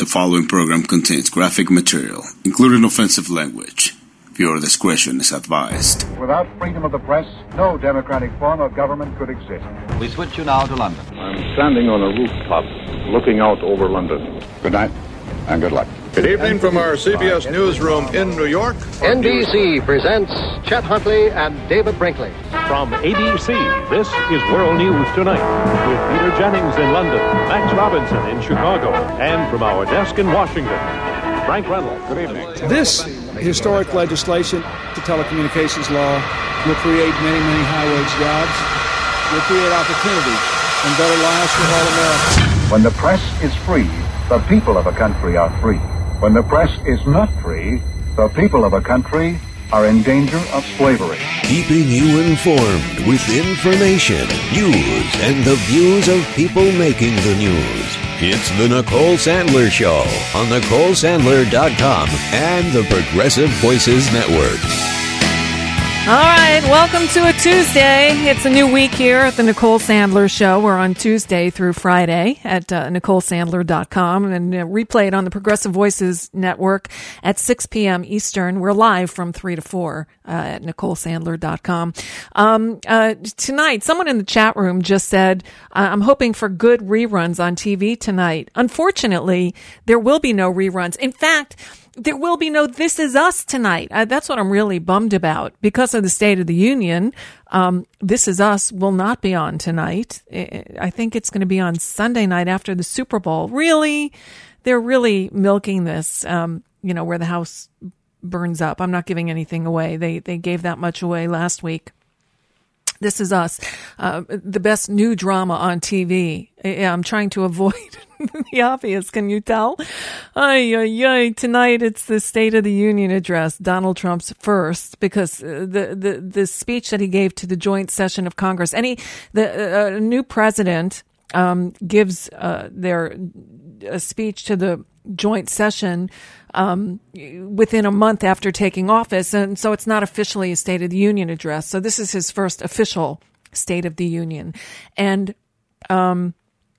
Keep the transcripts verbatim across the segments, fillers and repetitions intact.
The following program contains graphic material, including offensive language. Viewer discretion is advised. Without freedom of the press, no democratic form of government could exist. We switch you now to London. I'm standing on a rooftop looking out over London. Good night and good luck. Good evening from our C B S newsroom in New York. N B C presents Chet Huntley and David Brinkley. From A B C, this is World News Tonight with Peter Jennings in London, Max Robinson in Chicago, and from our desk in Washington, Frank Reynolds. Good evening. This historic legislation, the telecommunications law, will create many, many high-wage jobs, will create opportunity and better lives for all Americans. When the press is free, the people of a country are free. When the press is not free, the people of a country are in danger of slavery. Keeping you informed with information, news, and the views of people making the news. It's the Nicole Sandler Show on Nicole Sandler dot com and the Progressive Voices Network. All right, welcome to a Tuesday. It's a new week here at the Nicole Sandler Show. We're on Tuesday through Friday at uh, Nicole Sandler dot com and uh, replayed on the Progressive Voices Network at six p.m. Eastern. We're live from three to four uh, at Nicole Sandler dot com. Um, uh, tonight, someone in the chat room just said, I'm hoping for good reruns on T V tonight. Unfortunately, there will be no reruns. In fact, there will be no This Is Us tonight. Uh, that's what I'm really bummed about. Because of the State of the Union, um, This Is Us will not be on tonight. I think it's going to be on Sunday night after the Super Bowl. Really? They're really milking this, um, you know, where the house burns up. I'm not giving anything away. They, they gave that much away last week. This Is Us, uh, the best new drama on T V. I'm trying to avoid the obvious. Can you tell? Ay, ay, ay. Tonight it's the State of the Union address, Donald Trump's first, because the, the, the speech that he gave to the joint session of Congress, any, the uh, new president, um, gives, uh, their, a speech to the joint session, um, within a month after taking office. And so it's not officially a State of the Union address. So this is his first official State of the Union. And, um,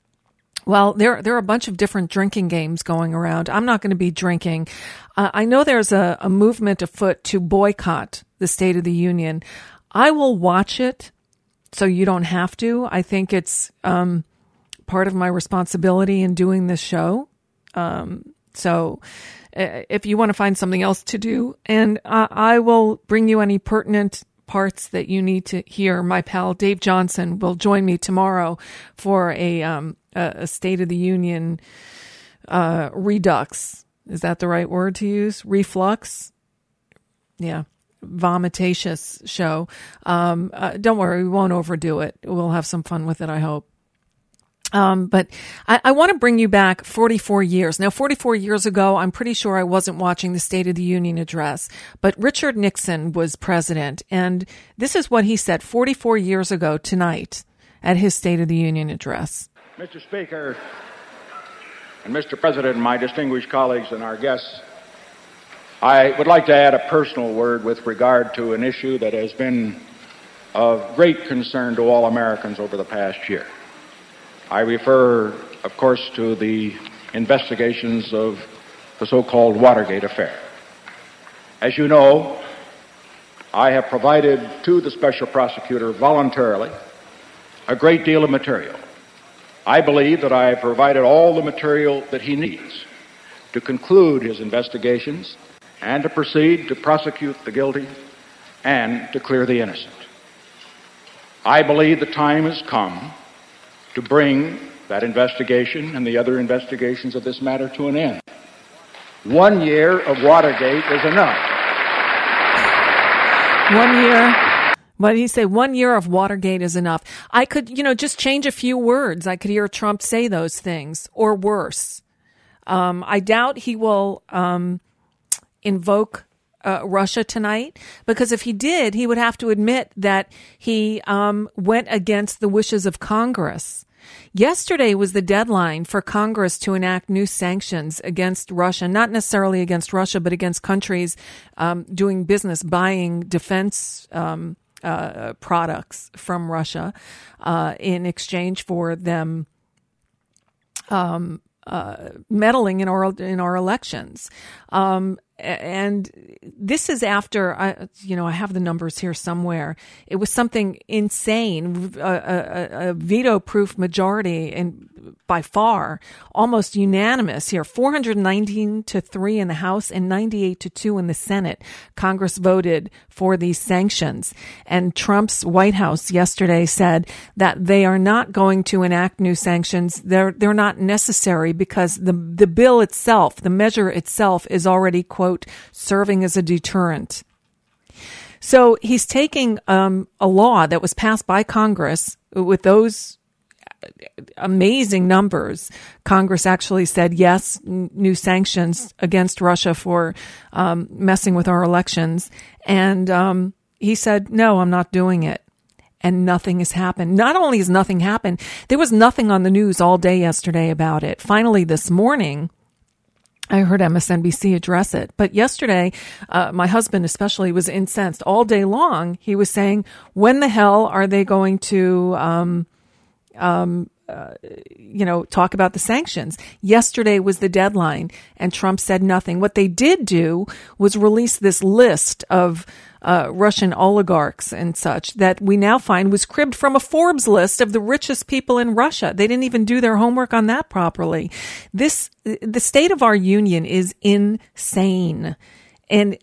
well, there, there are a bunch of different drinking games going around. I'm not going to be drinking. Uh, I know there's a, a movement afoot to boycott the State of the Union. I will watch it so you don't have to. I think it's, um, part of my responsibility in doing this show. Um, so uh, if you want to find something else to do, and uh, I will bring you any pertinent parts that you need to hear. My pal Dave Johnson will join me tomorrow for a, um, a, a State of the Union, uh, redux. Is that the right word to use? Reflux? Yeah. Vomitacious show. Um, uh, don't worry. We won't overdo it. We'll have some fun with it, I hope. Um, but I, I want to bring you back forty-four years. Now, forty-four years ago, I'm pretty sure I wasn't watching the State of the Union address, but Richard Nixon was president. And this is what he said forty-four years ago tonight at his State of the Union address. Mister Speaker and Mister President, my distinguished colleagues and our guests, I would like to add a personal word with regard to an issue that has been of great concern to all Americans over the past year. I refer, of course, to the investigations of the so-called Watergate affair. As you know, I have provided to the special prosecutor voluntarily a great deal of material. I believe that I have provided all the material that he needs to conclude his investigations and to proceed to prosecute the guilty and to clear the innocent. I believe the time has come to bring that investigation and the other investigations of this matter to an end. One year of Watergate is enough. One year. What did he say? One year of Watergate is enough. I could, you know, just change a few words. I could hear Trump say those things, or worse. Um, I doubt he will um, invoke Uh, Russia tonight, because if he did, he would have to admit that he um, went against the wishes of Congress. Yesterday was the deadline for Congress to enact new sanctions against Russia, not necessarily against Russia, but against countries um, doing business, buying defense um, uh, products from Russia uh, in exchange for them um, uh, meddling in our in our elections. Um, and this is after, I, you know, I have the numbers here somewhere. It was something insane, a, a, a veto-proof majority, and by far, almost unanimous here, four hundred nineteen to three in the House and ninety-eight to two in the Senate. Congress voted for these sanctions. And Trump's White House yesterday said that they are not going to enact new sanctions. They're, they're not necessary because the, the bill itself, the measure itself is already, quote, serving as a deterrent. So he's taking um, a law that was passed by Congress with those amazing numbers. Congress actually said, yes, n- new sanctions against Russia for um, messing with our elections. And um, he said, no, I'm not doing it. And nothing has happened. Not only has nothing happened, there was nothing on the news all day yesterday about it. Finally, this morning, I heard M S N B C address it. But yesterday, uh, my husband especially was incensed. All day long, he was saying, when the hell are they going to, um, um, uh, you know, talk about the sanctions? Yesterday was the deadline, and Trump said nothing. What they did do was release this list of uh, Russian oligarchs and such that we now find was cribbed from a Forbes list of the richest people in Russia. They didn't even do their homework on that properly. This, the state of our union is insane. And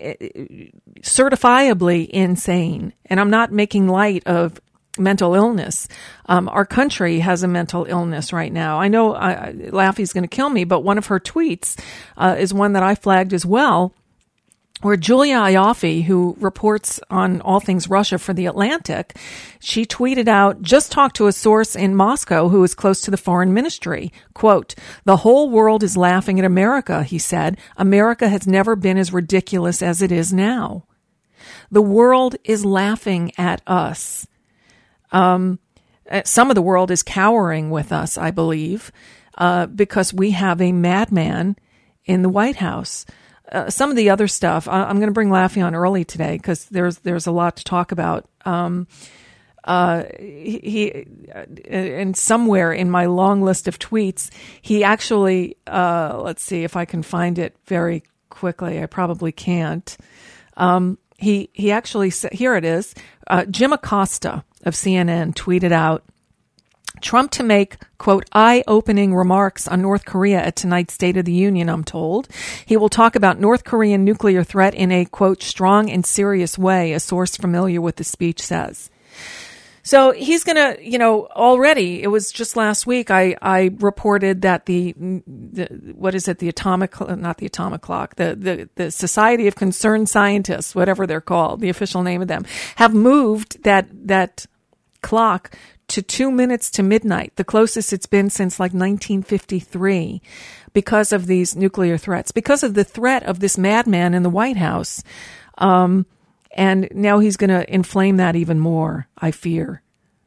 certifiably insane. And I'm not making light of mental illness. Um, our country has a mental illness right now. I know uh, Laffy's going to kill me, but one of her tweets uh, is one that I flagged as well, where Julia Ioffe, who reports on all things Russia for The Atlantic, she tweeted out, just talked to a source in Moscow who is close to the foreign ministry. Quote, the whole world is laughing at America, he said. America has never been as ridiculous as it is now. The world is laughing at us. Um, some of the world is cowering with us, I believe, uh, because we have a madman in the White House. Uh, some of the other stuff, I, I'm going to bring Laffy on early today because there's there's a lot to talk about. Um, uh, he, he and somewhere in my long list of tweets, he actually, uh, let's see if I can find it very quickly. I probably can't. Um, he he actually said, here it is. Uh, Jim Acosta of C N N tweeted out, Trump to make, quote, eye-opening remarks on North Korea at tonight's State of the Union, I'm told. He will talk about North Korean nuclear threat in a, quote, strong and serious way, a source familiar with the speech says. So he's going to, you know, already, it was just last week, I, I reported that the, the, what is it, the atomic, not the atomic clock, the, the, the Society of Concerned Scientists, whatever they're called, the official name of them, have moved that, that clock to two minutes to midnight, the closest it's been since like nineteen fifty-three, because of these nuclear threats, because of the threat of this madman in the White House. Um, and now he's going to inflame that even more, I fear.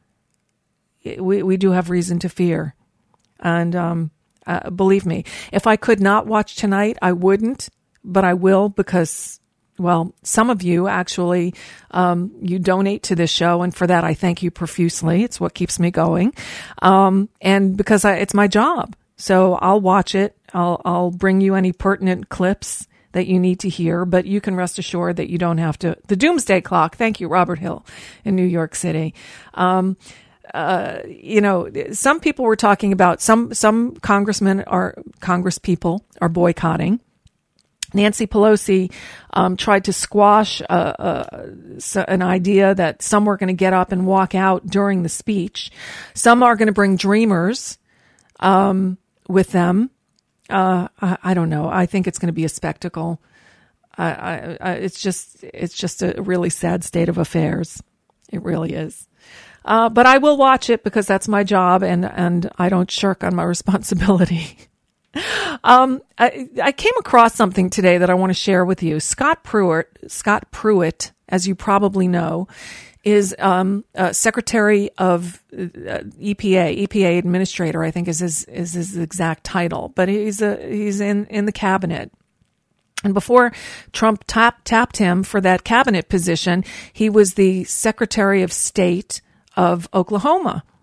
We, we do have reason to fear. And, um, uh, believe me, if I could not watch tonight, I wouldn't, but I will because, well, some of you actually, um, you donate to this show, and for that I thank you profusely. It's what keeps me going. Um, and because I, it's my job. So I'll watch it. I'll, I'll bring you any pertinent clips that you need to hear, but you can rest assured that you don't have to. The Doomsday Clock. Thank you, Robert Hill in New York City. Um, uh, you know, some people were talking about some, some congressmen are, congress people are boycotting. Nancy Pelosi um, tried to squash uh, uh, an idea that some were going to get up and walk out during the speech. Some are going to bring dreamers um, with them. Uh, I, I don't know. I think it's going to be a spectacle. I, I, I, it's just, it's just a really sad state of affairs. It really is. Uh, but I will watch it because that's my job, and and I don't shirk on my responsibility. Um, I, I came across something today that I want to share with you. Scott Pruitt, Scott Pruitt, as you probably know, is um, uh, Secretary of uh, E P A, E P A Administrator, I think is his is his exact title. But he's a, he's in, in the cabinet. And before Trump tap, tapped him for that cabinet position, he was the Secretary of State of Oklahoma.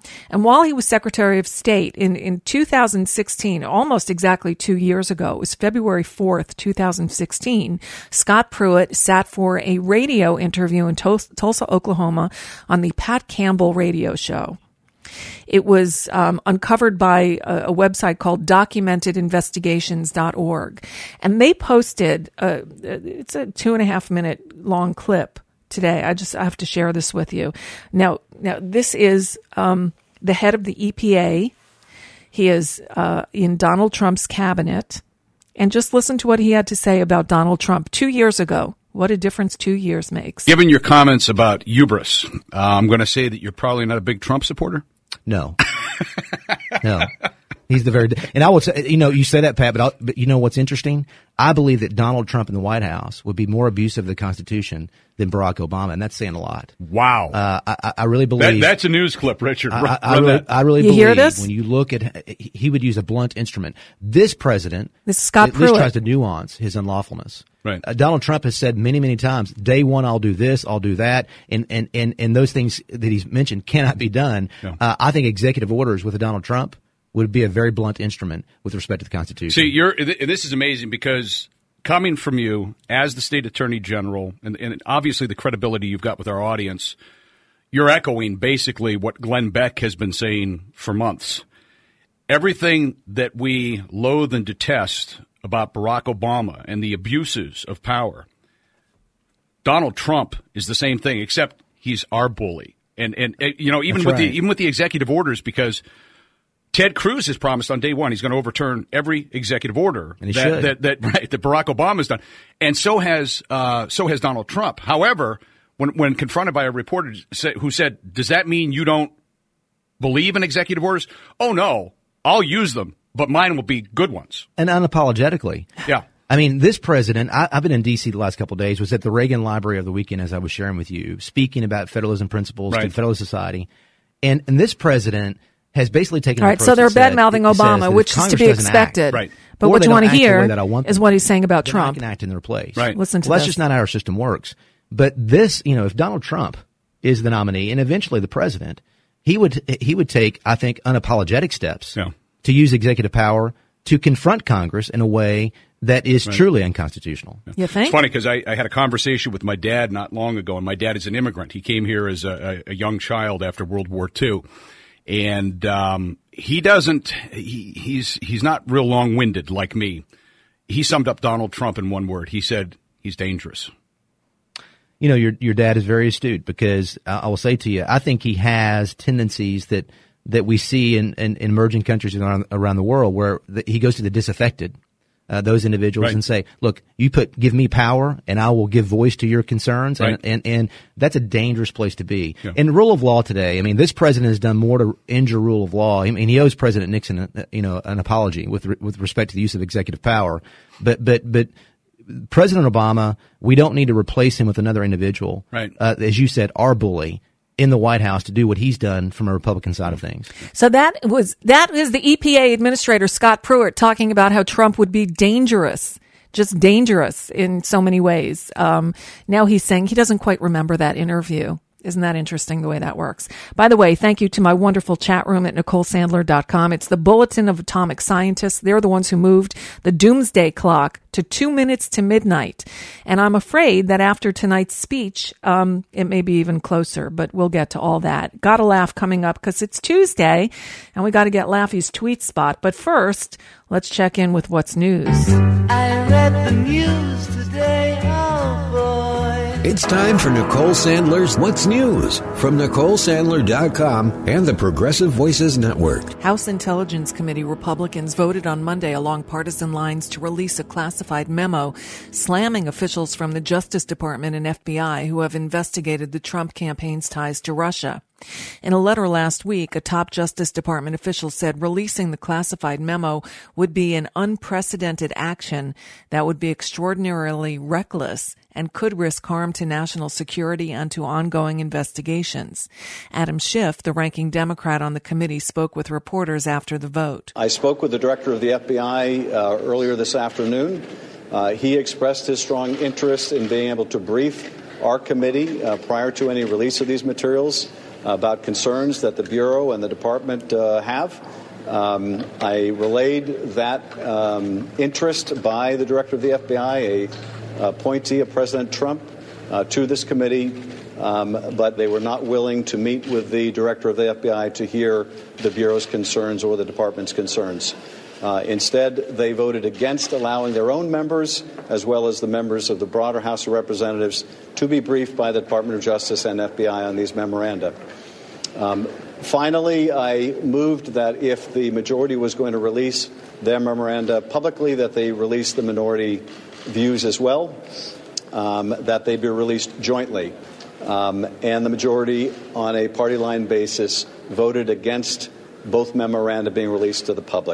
And while he was Secretary of State in, in two thousand sixteen, almost exactly two years ago, it was February fourth, two thousand sixteen, Scott Pruitt sat for a radio interview in Tulsa, Oklahoma on the Pat Campbell radio show. It was um, uncovered by a, a website called documented investigations dot org. And they posted, a, it's a two and a half minute long clip today. I just I have to share this with you. Now, now this is um, the head of the E P A. He is uh, in Donald Trump's cabinet. And just listen to what he had to say about Donald Trump two years ago. What a difference two years makes. Given your comments about hubris, uh, I'm going to say that you're probably not a big Trump supporter. No, no, he's the very, and I would say, you know, you say that, Pat, but, I'll, but you know what's interesting? I believe that Donald Trump in the White House would be more abusive of the Constitution than Barack Obama, and that's saying a lot. Wow. Uh, I, I really believe. That, that's a news clip, Richard. I, Run, I, run really, that. I really you believe hear this? When you look at, he would use a blunt instrument. This president, this is Scott at Pruitt, least tries to nuance his unlawfulness. Right. Uh, Donald Trump has said many, many times, day one, I'll do this, I'll do that. And, and, and, and those things that he's mentioned cannot be done. Yeah. Uh, I think executive orders with a Donald Trump would be a very blunt instrument with respect to the Constitution. See, you're, and this is amazing because coming from you as the state attorney general and, and obviously the credibility you've got with our audience, you're echoing basically what Glenn Beck has been saying for months. Everything that we loathe and detest about Barack Obama and the abuses of power, Donald Trump is the same thing, except he's our bully. And, and you know, even That's with right. the even with the executive orders, because Ted Cruz has promised on day one he's going to overturn every executive order And he that, should. that that right, that Barack Obama's done, and so has uh, so has Donald Trump. However, when when confronted by a reporter who said, "Does that mean you don't believe in executive orders?" Oh no, I'll use them, but mine will be good ones. And unapologetically. Yeah. I mean, this president, I, I've been in D C the last couple of days, was at the Reagan Library of the weekend, as I was sharing with you, speaking about federalism principles Right. to Federalist Society. And, and this president has basically taken All an right, approach so they're that said- bad-mouthing that says Obama, that which if is to Congress be doesn't expected. act, Right. But or what they you want to don't act the way hear that I want is them what to, he's saying about then I Trump. can act in their place. Right. Listen to well, that's this. just not how our system works. But this, you know, if Donald Trump is the nominee and eventually the president, he would he would take, I think, unapologetic steps Yeah. to use executive power to confront Congress in a way that is Right. truly unconstitutional. You think? It's funny because I, I had a conversation with my dad not long ago, and my dad is an immigrant. He came here as a, a young child after World War Two, and um, he doesn't. He, he's he's not real long-winded like me. He summed up Donald Trump in one word. He said he's dangerous. You know, your your dad is very astute because uh, I will say to you, I think he has tendencies that that we see in, in, in emerging countries around, around the world where the, he goes to the disaffected. Uh, those individuals Right. and say, look, you put, give me power and I will give voice to your concerns. Right. And, and, and that's a dangerous place to be. Yeah. In the rule of law today, I mean, this president has done more to injure rule of law. I mean, he owes President Nixon, uh, you know, an apology with, re- with respect to the use of executive power. But, but, but President Obama, we don't need to replace him with another individual. Right. Uh, as you said, our bully in the White House to do what he's done from a Republican side of things. So that was that is the E P A administrator Scott Pruitt talking about how Trump would be dangerous, just dangerous in so many ways. Um, now he's saying he doesn't quite remember that interview. Isn't that interesting the way that works? By the way, thank you to my wonderful chat room at Nicole Sandler dot com. It's the Bulletin of Atomic Scientists. They're the ones who moved the doomsday clock to two minutes to midnight. And I'm afraid that after tonight's speech, um, it may be even closer, but we'll get to all that. Got a laugh coming up because it's Tuesday and we got to get Laffy's tweet spot. But first, let's check in with what's news. I read the news today, oh boy. It's time for Nicole Sandler's What's News from Nicole Sandler dot com and the Progressive Voices Network. House Intelligence Committee Republicans voted on Monday along partisan lines to release a classified memo slamming officials from the Justice Department and F B I who have investigated the Trump campaign's ties to Russia. In a letter last week, a top Justice Department official said releasing the classified memo would be an unprecedented action that would be extraordinarily reckless and could risk harm to national security and to ongoing investigations. Adam Schiff, the ranking Democrat on the committee, spoke with reporters after the vote. I spoke with the director of the F B I uh, earlier this afternoon. Uh, he expressed his strong interest in being able to brief our committee uh, prior to any release of these materials. about concerns that the Bureau and the Department uh, have. Um, I relayed that um, interest by the Director of the F B I, a appointee of President Trump, uh, to this committee, um, but they were not willing to meet with the Director of the F B I to hear the Bureau's concerns or the Department's concerns. Uh, instead, they voted against allowing their own members, as well as the members of the broader House of Representatives, to be briefed by the Department of Justice and F B I on these memoranda. Um, finally, I moved that if the majority was going to release their memoranda publicly, that they release the minority views as well, um, that they be released jointly. Um, and the majority, on a party line basis, voted against both memoranda being released to the public.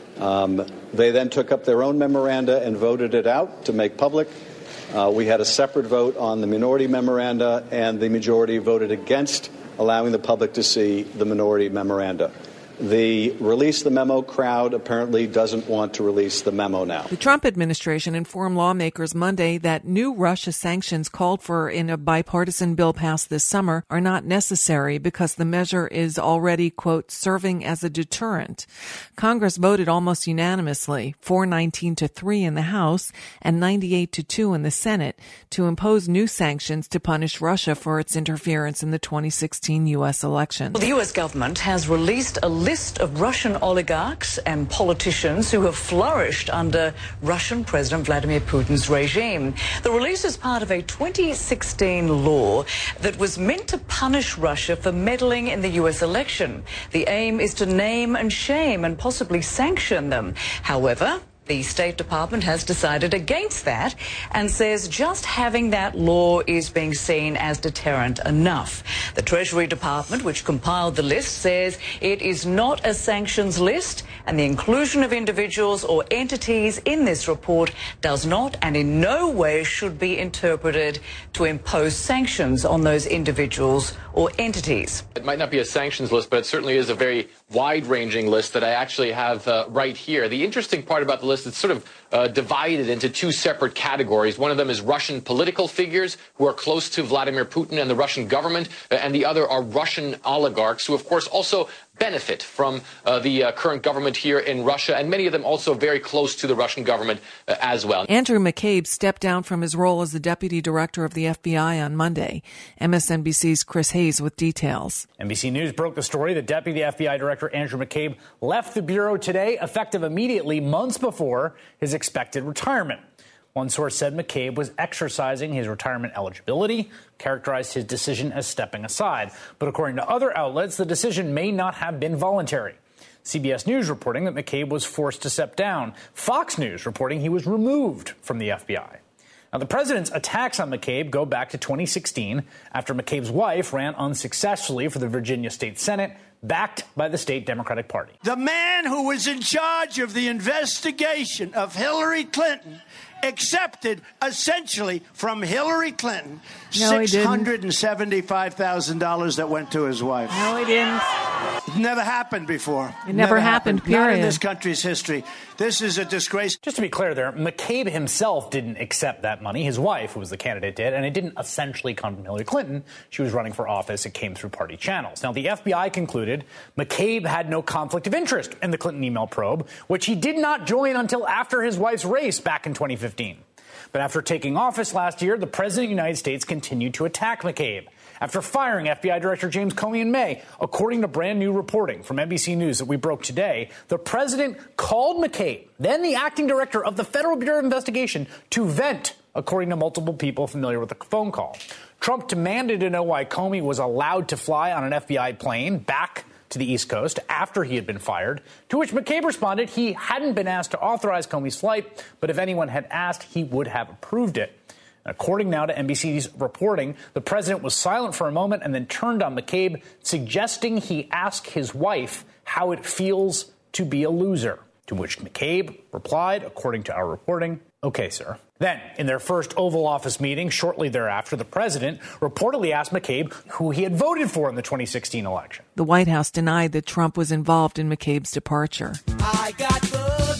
Um, they then took up their own memoranda and voted it out to make public. Uh, we had a separate vote on the minority memoranda, and the majority voted against allowing the public to see the minority memoranda. The release the memo crowd apparently doesn't want to release the memo now. The Trump administration informed lawmakers Monday that new Russia sanctions called for in a bipartisan bill passed this summer are not necessary because the measure is already, quote, serving as a deterrent. Congress voted almost unanimously, four nineteen to three in the House and ninety-eight to two in the Senate, to impose new sanctions to punish Russia for its interference in the twenty sixteen U S election. Well, the U S government has released a list of Russian oligarchs and politicians who have flourished under Russian President Vladimir Putin's regime. The release is part of a twenty sixteen law that was meant to punish Russia for meddling in the U S election. The aim is to name and shame and possibly sanction them. However, the State Department has decided against that and says just having that law is being seen as deterrent enough. The Treasury Department, which compiled the list, says it is not a sanctions list, and the inclusion of individuals or entities in this report does not and in no way should be interpreted to impose sanctions on those individuals or entities. It might not be a sanctions list, but it certainly is a very wide-ranging list that I actually have uh, right here. The interesting part about the list, it's sort of uh, divided into two separate categories. One of them is Russian political figures who are close to Vladimir Putin and the Russian government, uh, and the other are Russian oligarchs who, of course, also benefit from uh, the uh, current government here in Russia, and many of them also very close to the Russian government uh, as well. Andrew McCabe stepped down from his role as the deputy director of the F B I on Monday. M S N B C's Chris Hayes with details. N B C News broke the story that Deputy F B I Director Andrew McCabe left the Bureau today, effective immediately, months before his expected retirement. One source said McCabe was exercising his retirement eligibility, characterized his decision as stepping aside. But according to other outlets, the decision may not have been voluntary. C B S News reporting that McCabe was forced to step down. Fox News reporting he was removed from the F B I. Now, the president's attacks on McCabe go back to twenty sixteen, after McCabe's wife ran unsuccessfully for the Virginia State Senate, backed by the state Democratic Party. The man who was in charge of the investigation of Hillary Clinton accepted, essentially, from Hillary Clinton, no, six hundred seventy-five thousand dollars that went to his wife. No, he didn't. It never happened before. It never, never happened, happened, period. Not in this country's history. This is a disgrace. Just to be clear there, McCabe himself didn't accept that money. His wife, who was the candidate, did, and it didn't essentially come from Hillary Clinton. She was running for office. It came through party channels. Now, the F B I concluded McCabe had no conflict of interest in the Clinton email probe, which he did not join until after his wife's race back in twenty fifteen. But after taking office last year, the President of the United States continued to attack McCabe after firing F B I Director James Comey in May. According to brand new reporting from N B C News that we broke today, the president called McCabe, then the acting director of the Federal Bureau of Investigation, to vent, according to multiple people familiar with the phone call. Trump demanded to know why Comey was allowed to fly on an F B I plane back to the East Coast after he had been fired, to which McCabe responded he hadn't been asked to authorize Comey's flight, but if anyone had asked, he would have approved it. According now to N B C's reporting, the president was silent for a moment and then turned on McCabe, suggesting he ask his wife how it feels to be a loser, to which McCabe replied, according to our reporting, "Okay, sir." Then, in their first Oval Office meeting shortly thereafter, the president reportedly asked McCabe who he had voted for in the twenty sixteen election. The White House denied that Trump was involved in McCabe's departure. I got And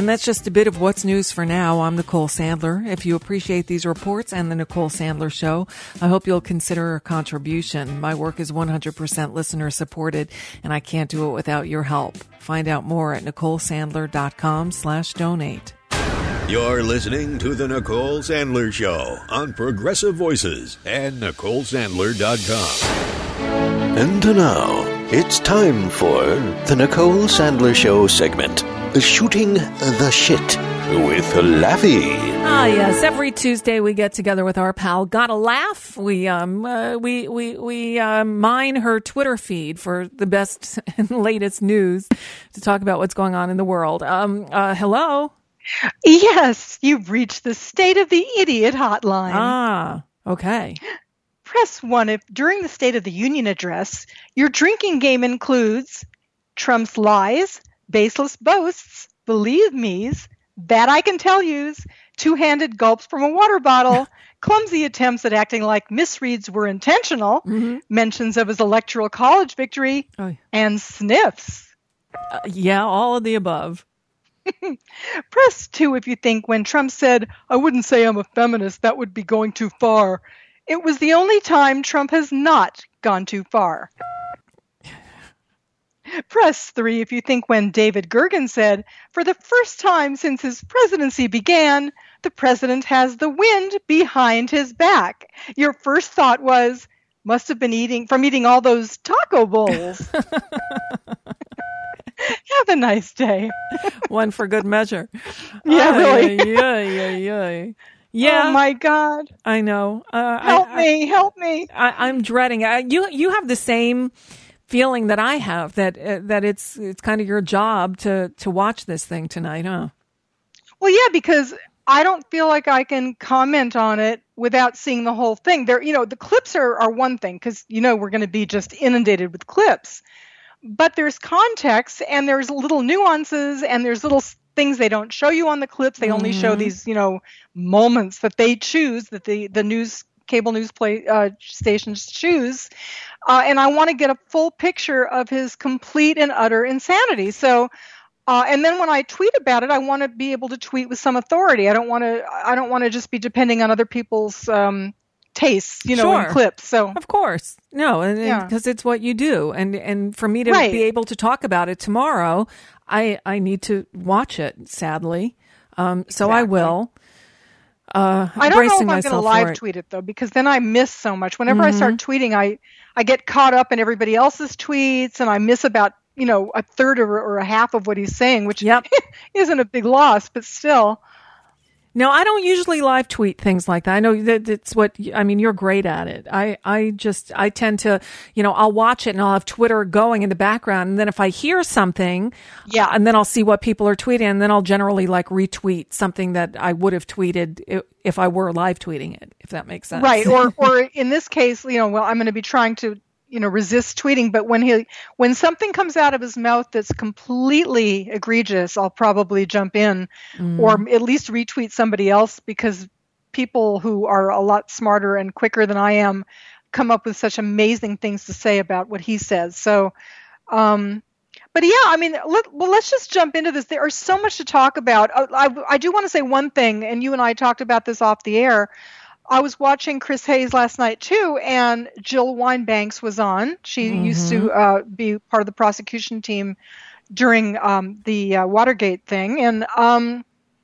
that's just a bit of what's news for now. I'm Nicole Sandler. If you appreciate these reports and the Nicole Sandler Show, I hope you'll consider a contribution. My work is one hundred percent listener supported, and I can't do it without your help. Find out more at NicoleSandler.com slash donate. You're listening to The Nicole Sandler Show on Progressive Voices and Nicole Sandler dot com. And now, it's time for The Nicole Sandler Show segment, Shooting the Shit with Laffy. Ah, yes. Every Tuesday we get together with our pal Gotta Laugh. We um uh, we we we uh, mine her Twitter feed for the best and latest news to talk about what's going on in the world. Um, uh, hello. Yes, you've reached the State of the Idiot hotline. Ah, okay. Press one if during the State of the Union address, your drinking game includes Trump's lies, baseless boasts, believe me's, that I can tell you's, two-handed gulps from a water bottle, clumsy attempts at acting like misreads were intentional, mm-hmm. mentions of his electoral college victory, oh. and sniffs. Uh, yeah, all of the above. Press two if you think when Trump said, I wouldn't say I'm a feminist, that would be going too far. It was the only time Trump has not gone too far. Press three if you think when David Gergen said, for the first time since his presidency began, the president has the wind behind his back. Your first thought was, must have been eating from eating all those taco bowls. Have a nice day. One for good measure. Yeah, really. Yeah, yeah, yeah. Yeah. Oh my God. I know. Uh, help I, me, I, help me. I, I'm dreading it. You you have the same feeling that I have, that uh, that it's it's kind of your job to to watch this thing tonight, huh? Well, yeah, because I don't feel like I can comment on it without seeing the whole thing. There, you know, the clips are, are one thing because you know we're going to be just inundated with clips. But there's context and there's little nuances and there's little things they don't show you on the clips. They mm-hmm. only show these, you know, moments that they choose, that the, the news, cable news play uh, stations choose. Uh, and I want to get a full picture of his complete and utter insanity. So, uh, and then when I tweet about it, I want to be able to tweet with some authority. I don't want to, I don't want to just be depending on other people's, um, tastes, you know, sure. in clips. So of course, no, and because yeah. it's what you do, and and for me to right. be able to talk about it tomorrow, I I need to watch it. Sadly, um, so exactly. I will. Uh, I don't know if I'm going to live tweet it though, because then I miss so much. Whenever mm-hmm. I start tweeting, I I get caught up in everybody else's tweets, and I miss about you know a third or, or a half of what he's saying, which yep. isn't a big loss, but still. No, I don't usually live tweet things like that. I know that it's what, I mean, you're great at it. I, I just, I tend to, you know, I'll watch it and I'll have Twitter going in the background. And then if I hear something, yeah, and then I'll see what people are tweeting, and then I'll generally like retweet something that I would have tweeted if, if I were live tweeting it, if that makes sense. Right. Or, or in this case, you know, well, I'm going to be trying to, you know, resist tweeting, but when he, when something comes out of his mouth that's completely egregious, I'll probably jump in mm. or at least retweet somebody else, because people who are a lot smarter and quicker than I am come up with such amazing things to say about what he says. So, um, but yeah, I mean, let, well, let's just jump into this. There is so much to talk about. I, I, I do want to say one thing, and you and I talked about this off the air. I was watching Chris Hayes last night, too, and Jill Wine-Banks was on. She mm-hmm. used to uh, be part of the prosecution team during um, the uh, Watergate thing. And um,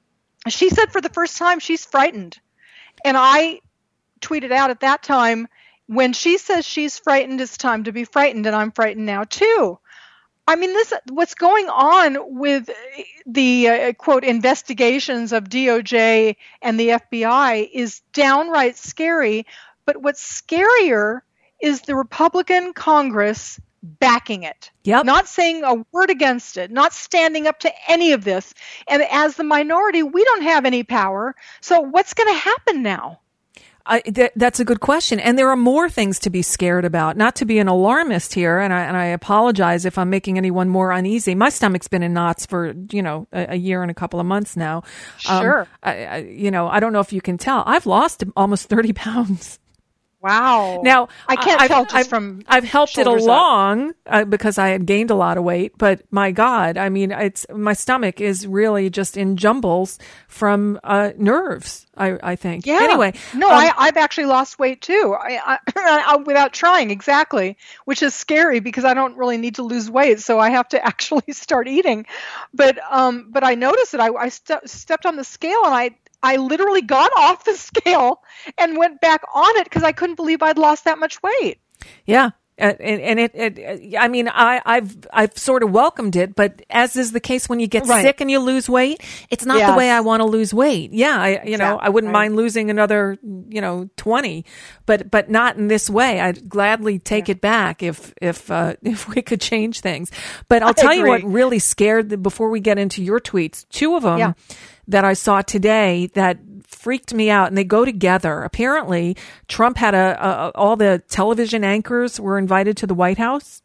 she said for the first time she's frightened. And I tweeted out at that time, when she says she's frightened, it's time to be frightened, and I'm frightened now, too. I mean, this what's going on with the, uh, quote, investigations of D O J and the F B I is downright scary. But what's scarier is the Republican Congress backing it. Yep. Not saying a word against it, not standing up to any of this. And as the minority, we don't have any power. So what's going to happen now? I, th- that's a good question. And there are more things to be scared about, not to be an alarmist here. And I, and I apologize if I'm making anyone more uneasy. My stomach's been in knots for, you know, a, a year and a couple of months now. Sure. Um, I, I, you know, I don't know if you can tell. I've lost almost thirty pounds. Wow. Now, I can't I've, tell just I've, from I've helped it shoulders up. along uh, because I had gained a lot of weight, but my God, I mean, it's my stomach is really just in jumbles from uh, nerves, I, I think. Yeah. Anyway. No, um, I, I've actually lost weight too, I, I, I, without trying, exactly, which is scary because I don't really need to lose weight, so I have to actually start eating. But um, but I noticed that I, I ste- stepped on the scale and I I literally got off the scale and went back on it because I couldn't believe I'd lost that much weight. Yeah. Uh, and, and it, it, I mean, I, I've, I've sort of welcomed it, but as is the case when you get Right. sick and you lose weight, it's not Yes. the way I want to lose weight. Yeah. I, you know, Exactly. I wouldn't Right. mind losing another, you know, twenty, but, but not in this way. I'd gladly take it back if, if, uh, if we could change things. But I'll I tell you what agree. really scared the, before we get into your tweets, two of them Yeah. that I saw today that freaked me out, and they go together. Apparently, Trump had a, a all the television anchors were invited to the White House.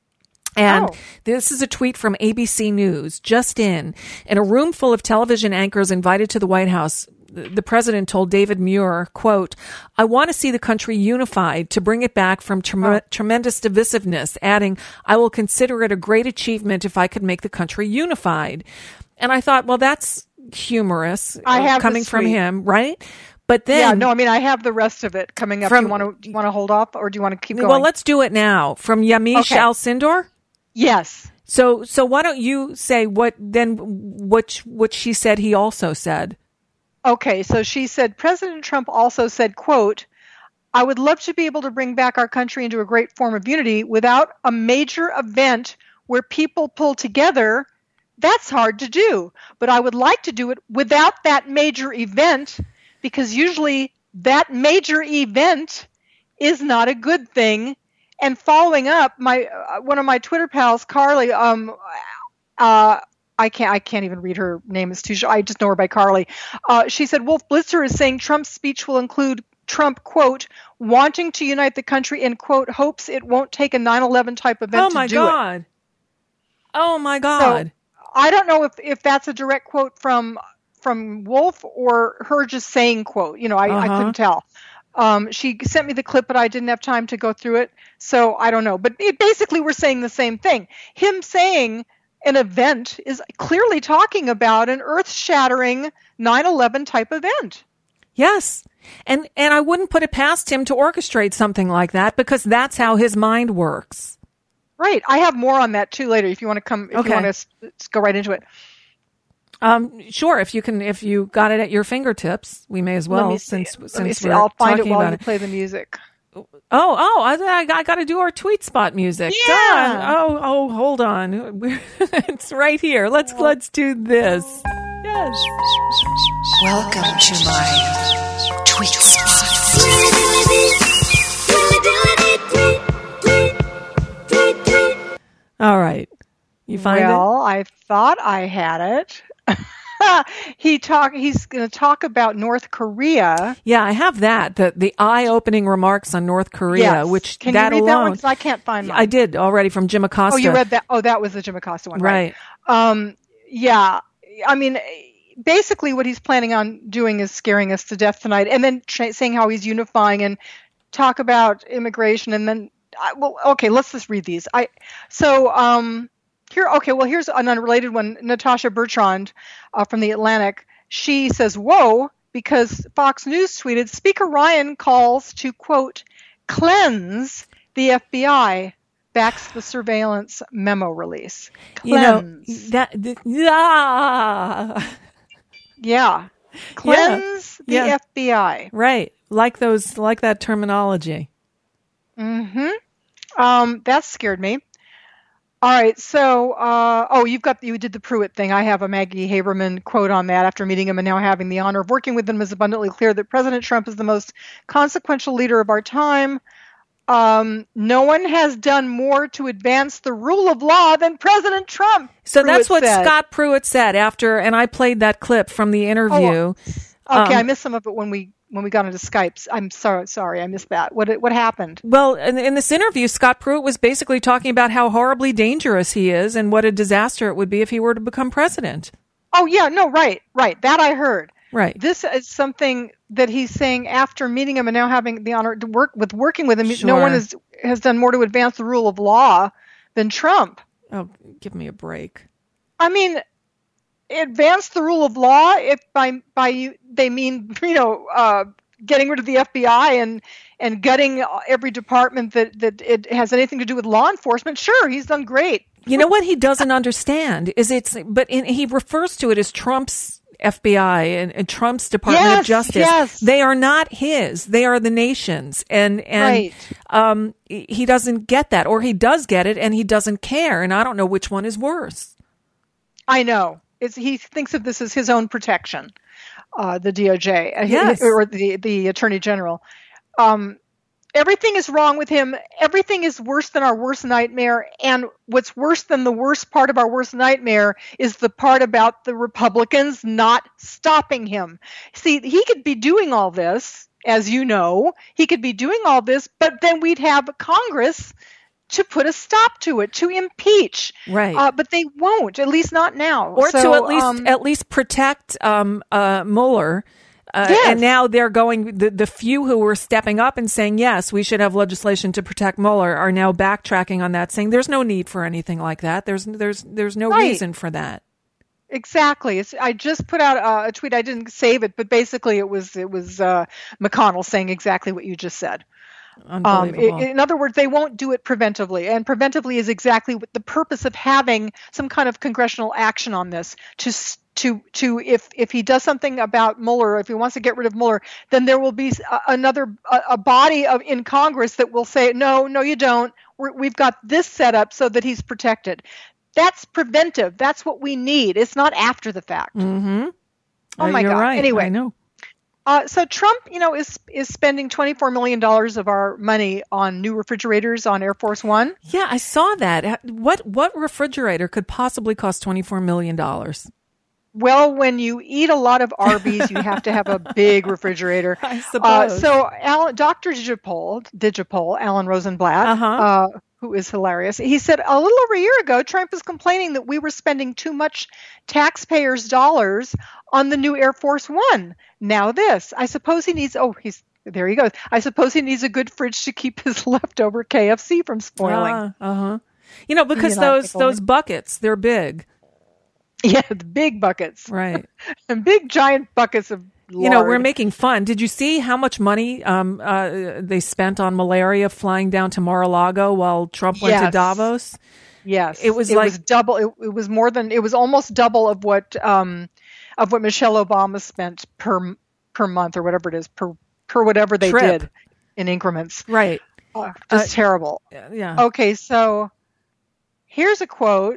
And Oh. this is a tweet from A B C News, just in. In a room full of television anchors invited to the White House, the president told David Muir, quote, I want to see the country unified to bring it back from trem- Oh. tremendous divisiveness, adding, I will consider it a great achievement if I could make the country unified. And I thought, well, that's humorous I have the coming from tweet. him, right? But then, yeah, no, I mean, I have the rest of it coming up. From- do you want to do you want to hold off, or do you want to keep going? well, let's do it now. From Yamiche Okay. Al-Sindor? Yes. So, so why don't you say what then? What what she said? He also said. Okay, so she said, President Trump also said, quote, I would love to be able to bring back our country into a great form of unity without a major event where people pull together. That's hard to do, but I would like to do it without that major event, because usually that major event is not a good thing. And following up, my uh, one of my Twitter pals, Carly, um, uh, I can't I can't even read her name. It's too short. I just know her by Carly. Uh, she said Wolf Blitzer is saying Trump's speech will include Trump, quote, wanting to unite the country in, quote, hopes it won't take a nine eleven type event Oh to my do God. it. Oh my God. So, I don't know if, if that's a direct quote from from Wolf or her just saying quote. You know, I, Uh-huh. I couldn't tell. Um, she sent me the clip, but I didn't have time to go through it, so I don't know. But it, basically, we're saying the same thing. Him saying an event is clearly talking about an earth-shattering nine eleven type event. Yes. And and I wouldn't put it past him to orchestrate something like that, because that's how his mind works. Right. I have more on that too later. If you want to come, if Okay. you want to s- s- go right into it. Um, sure. If you can, if you got it at your fingertips, we may as well. Let me see. Since Let since me see. we're I'll find it talking while about you it. play the music. Oh, oh, I, I, I got to do our tweet spot music. Yeah. Done. Oh, oh, hold on. We're, it's right here. Let's let's do this. Yes. Welcome to my tweet spot. All right. You find it? Well, I thought I had it. he talk. He's going to talk about North Korea. Yeah, I have that. The the eye-opening remarks on North Korea, Yes. which Can that you read alone. that one? 'Cause I can't find mine. I did already from Jim Acosta. Oh, you read that? Oh, that was the Jim Acosta one, right? Right. Um, yeah. I mean, basically, what he's planning on doing is scaring us to death tonight, and then tra- saying how he's unifying and talk about immigration, and then, I, well, okay, let's just read these. I so um. Here, okay, well, here's an unrelated one. Natasha Bertrand uh, from The Atlantic. She says, whoa, because Fox News tweeted, Speaker Ryan calls to, quote, cleanse the F B I, backs the surveillance memo release. Cleanse. You know, that, th- yeah. Yeah. Cleanse Yeah. the Yeah. F B I. Right. Like those, like that terminology. Mm-hmm. Um, that scared me. All right, so, uh, oh, you've got, you did the Pruitt thing. I have a Maggie Haberman quote on that. After meeting him and now having the honor of working with him, it's abundantly clear that President Trump is the most consequential leader of our time. Um, no one has done more to advance the rule of law than President Trump. So Pruitt that's what said. Scott Pruitt said after, and I played that clip from the interview. Oh, okay, Um, I missed some of it when we when we got into Skype. I'm sorry, sorry, I missed that. What what happened? Well, in, in this interview, Scott Pruitt was basically talking about how horribly dangerous he is and what a disaster it would be if he were to become president. Oh yeah, no, right, right. That I heard. Right. This is something that he's saying after meeting him and now having the honor to work with working with him. Sure. No one has has done more to advance the rule of law than Trump. Oh, give me a break. I mean, advance the rule of law. If by by you they mean you know uh, getting rid of the F B I and and gutting every department that that it has anything to do with law enforcement. Sure, he's done great. You know what he doesn't understand is it's, but in, he refers to it as Trump's F B I and, and Trump's Department yes, of Justice. Yes. They are not his. They are the nation's. And, and, right. um, he doesn't get that, or he does get it and he doesn't care. And I don't know which one is worse. I know. It's, he thinks of this as his own protection, uh, the D O J yes. or the, the Attorney General. Um, Everything is wrong with him. Everything is worse than our worst nightmare. And what's worse than the worst part of our worst nightmare is the part about the Republicans not stopping him. See, he could be doing all this, as you know. He could be doing all this, but then we'd have Congress to put a stop to it, to impeach. Right. Uh, but they won't, at least not now. Or so, to at least um, at least protect um, uh, Mueller. Uh, yes. And now they're going, the, the few who were stepping up and saying, yes, we should have legislation to protect Mueller are now backtracking on that, saying there's no need for anything like that. There's there's there's no right. reason for that. Exactly. It's, I just put out a, a tweet. I didn't save it, but basically it was it was uh, McConnell saying exactly what you just said. Um, it, in other words, they won't do it preventively, and preventively is exactly what the purpose of having some kind of congressional action on this. To to to if if he does something about Mueller, if he wants to get rid of Mueller, then there will be a, another a, a body of in Congress that will say no, no, you don't. We're, we've got this set up so that he's protected. That's preventive. That's what we need. It's not after the fact. Mm-hmm. Oh uh, my you're God. Right. Anyway, I know. Uh, so Trump, you know, is is spending twenty-four million dollars of our money on new refrigerators on Air Force One. Yeah, I saw that. What what refrigerator could possibly cost twenty-four million dollars? Well, when you eat a lot of Arby's, you have to have a big refrigerator. I suppose. Uh, so Alan, Doctor Digipol, Digipol, Alan Rosenblatt, uh-huh. uh, who is hilarious, he said a little over a year ago, Trump was complaining that we were spending too much taxpayers' dollars on the new Air Force One. Now this, I suppose he needs, oh, he's, there he goes. I suppose he needs a good fridge to keep his leftover K F C from spoiling. Uh, uh-huh. You know, because you know, those those buckets, they're big. Yeah, the big buckets. Right. And big giant buckets of lard. You know, we're making fun. Did you see how much money um, uh, they spent on malaria flying down to Mar-a-Lago while Trump went yes. to Davos? Yes. It was it like was double. It, it was more than, it was almost double of what um, of what Michelle Obama spent per per month or whatever it is, per, per whatever they Trip. did in increments. Right. Uh, just Uh, terrible. Yeah. Okay, so here's a quote.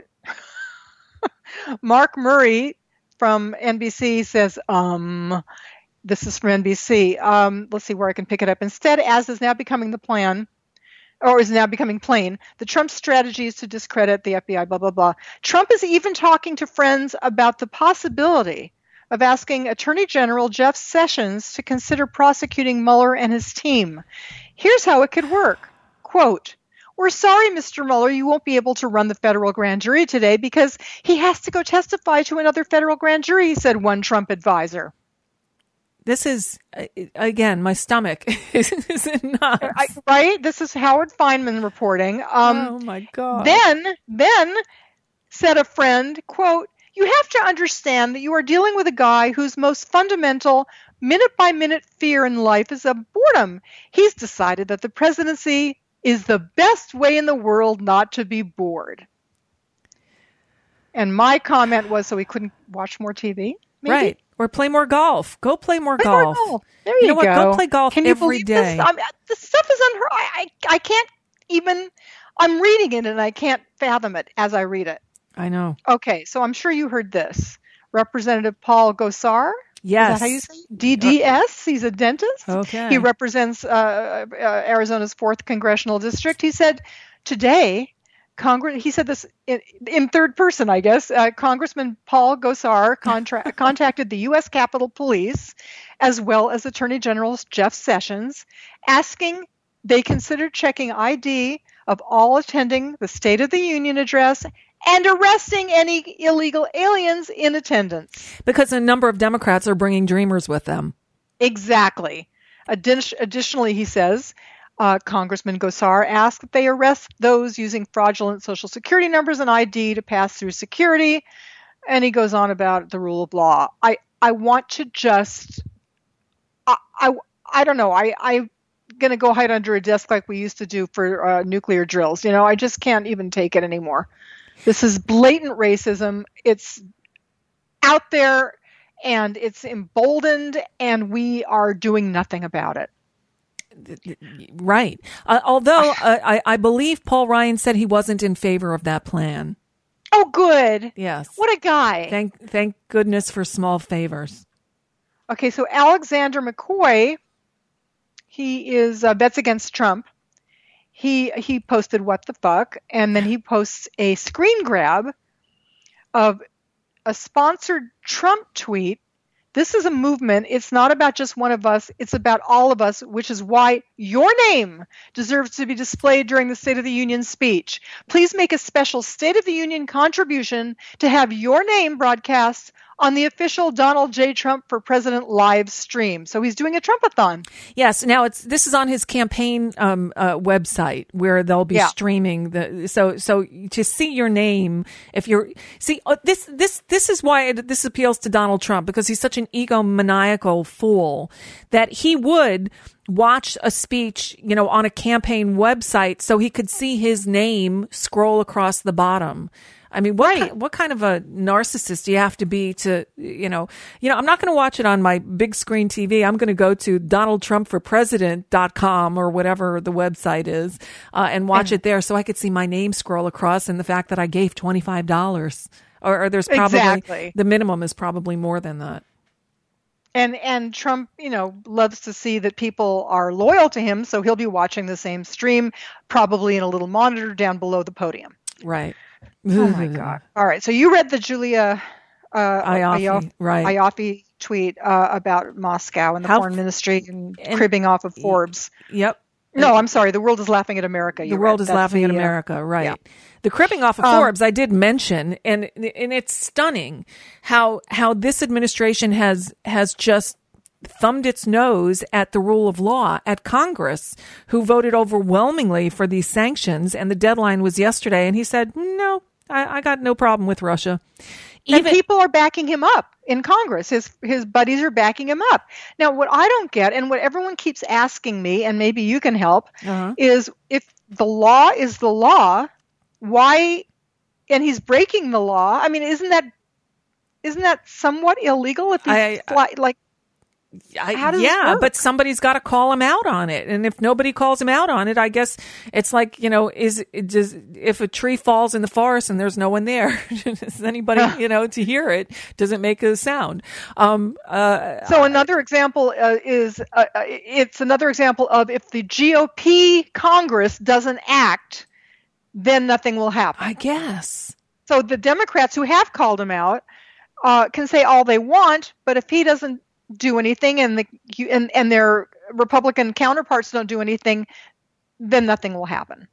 Mark Murray from N B C says, um, this is from N B C. Um, let's see where I can pick it up. Instead, as is now becoming the plan, or is now becoming plain, the Trump strategy is to discredit the F B I, blah, blah, blah. Trump is even talking to friends about the possibility of asking Attorney General Jeff Sessions to consider prosecuting Mueller and his team. Here's how it could work. Quote, "We're sorry, Mister Mueller, you won't be able to run the federal grand jury today because he has to go testify to another federal grand jury," said one Trump advisor. This is, again, my stomach is nuts. I, right? This is Howard Feynman reporting. Um, oh, my God. Then, then, said a friend, quote, "You have to understand that you are dealing with a guy whose most fundamental minute-by-minute fear in life is of boredom. He's decided that the presidency is the best way in the world not to be bored." And my comment was, so he couldn't watch more T V? Maybe? Right. Or play more golf. Go play more play golf. More golf. There you, you know go. What? Go play golf Can you every believe day. This? I mean, this stuff is unheard. I, I I can't even. I'm reading it and I can't fathom it as I read it. I know. Okay, so I'm sure you heard this. Representative Paul Gosar. Yes. Is that how you say it? D D S. He's a dentist. Okay. He represents uh, uh, Arizona's fourth congressional district. He said today, Congress. He said this in, in third person, I guess. Uh, Congressman Paul Gosar contra- contacted the U S Capitol Police, as well as Attorney General Jeff Sessions, asking they consider checking I D of all attending the State of the Union address and arresting any illegal aliens in attendance. Because a number of Democrats are bringing Dreamers with them. Exactly. Addi- additionally, he says, uh, Congressman Gosar asked that they arrest those using fraudulent Social Security numbers and I D to pass through security. And he goes on about the rule of law. I, I want to just, I, I, I don't know, I, I'm going to go hide under a desk like we used to do for uh, nuclear drills. You know, I just can't even take it anymore. This is blatant racism. It's out there and it's emboldened, and we are doing nothing about it. Right. Uh, although uh, I, I believe Paul Ryan said he wasn't in favor of that plan. Oh, good. Yes. What a guy. Thank thank goodness for small favors. Okay, so Alexander McCoy, he is uh, bets against Trump. He he posted what the fuck, and then he posts a screen grab of a sponsored Trump tweet. This is a movement. It's not about just one of us. It's about all of us, which is why your name deserves to be displayed during the State of the Union speech. Please make a special State of the Union contribution to have your name broadcast on the official Donald J. Trump for President live stream. So he's doing a Trumpathon. Yes. Now it's this is on his campaign um, uh, website where they'll be Yeah. streaming the. So so to see your name, if you're see uh, this this this is why it, this appeals to Donald Trump, because he's such an egomaniacal fool that he would watch a speech, you know, on a campaign website so he could see his name scroll across the bottom. I mean, what kind, what kind of a narcissist do you have to be to, you know, you know, I'm not going to watch it on my big screen T V. I'm going to go to Donald Trump for President dot com or whatever the website is uh, and watch it there so I could see my name scroll across, and the fact that I gave twenty-five dollars or, or there's probably Exactly. the minimum is probably more than that. And and Trump, you know, loves to see that people are loyal to him, so he'll be watching the same stream, probably in a little monitor down below the podium. Right. Oh my God! All right, so you read the Julia uh, Ioffe, Ioffe, right. Ioffe tweet uh, about Moscow and the How foreign ministry and, and- cribbing off of Forbes. Yep. No, I'm sorry. The world is laughing at America. The You're world right. is That's laughing the, at uh, America, right? yeah. The cribbing off of Um, Forbes, I did mention, and and it's stunning how how this administration has has just thumbed its nose at the rule of law, at Congress, who voted overwhelmingly for these sanctions, and the deadline was yesterday, and he said, no, I, I got no problem with Russia. And people are backing him up in Congress. His his buddies are backing him up. Now, what I don't get, and what everyone keeps asking me, and maybe you can help, Uh-huh. is if the law is the law, why? And he's breaking the law. I mean, isn't that isn't that somewhat illegal? If he's I- fly, like, I, how does this yeah, work? but somebody's got to call him out on it, and if nobody calls him out on it, I guess it's like, you know, is it does if a tree falls in the forest and there's no one there, is anybody you know to hear it? Does it make a sound? Um, uh, So another example uh, is uh, uh, it's another example of if the G O P Congress doesn't act, then nothing will happen. I guess. So the Democrats who have called him out uh, can say all they want, but if he doesn't do anything and the and, and their Republican counterparts don't do anything, then nothing will happen.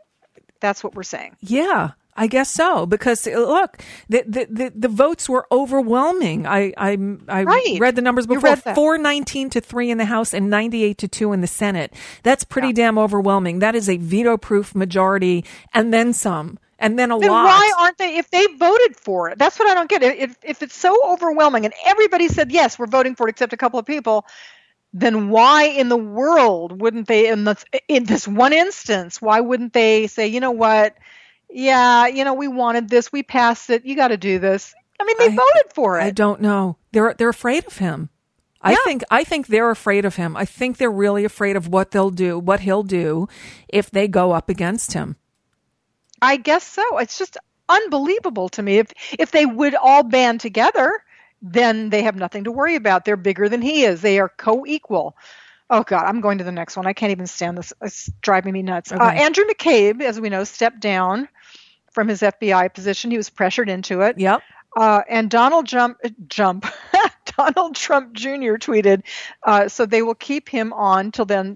That's what we're saying. Yeah, I guess so. Because uh, look, the the, the, the votes were overwhelming. I I, I Right. read the numbers You before: read that. four nineteen to three in the House and ninety-eight to two in the Senate. That's pretty damn overwhelming. That is a veto-proof majority, and then some, and then a Then lot. why aren't they, if they voted for it? That's what I don't get. If, if it's so overwhelming and everybody said, yes, we're voting for it except a couple of people, then why in the world wouldn't they, in, the, in this one instance, why wouldn't they say, you know what? Yeah, you know, we wanted this. We passed it. You got to do this. I mean, they voted for it. I don't know. They're they're afraid of him. I think I think they're afraid of him. I think they're really afraid of what they'll do, what he'll do if they go up against him. I guess so. It's just unbelievable to me. If if they would all band together, then they have nothing to worry about. They're bigger than he is. They are co-equal. Oh, God, I'm going to the next one. I can't even stand this. It's driving me nuts. Okay. Uh, Andrew McCabe, as we know, stepped down from his F B I position. He was pressured into it. Yep. Uh, and Donald Jump, Jump, Donald Trump Junior tweeted, uh, so they will keep him on till then.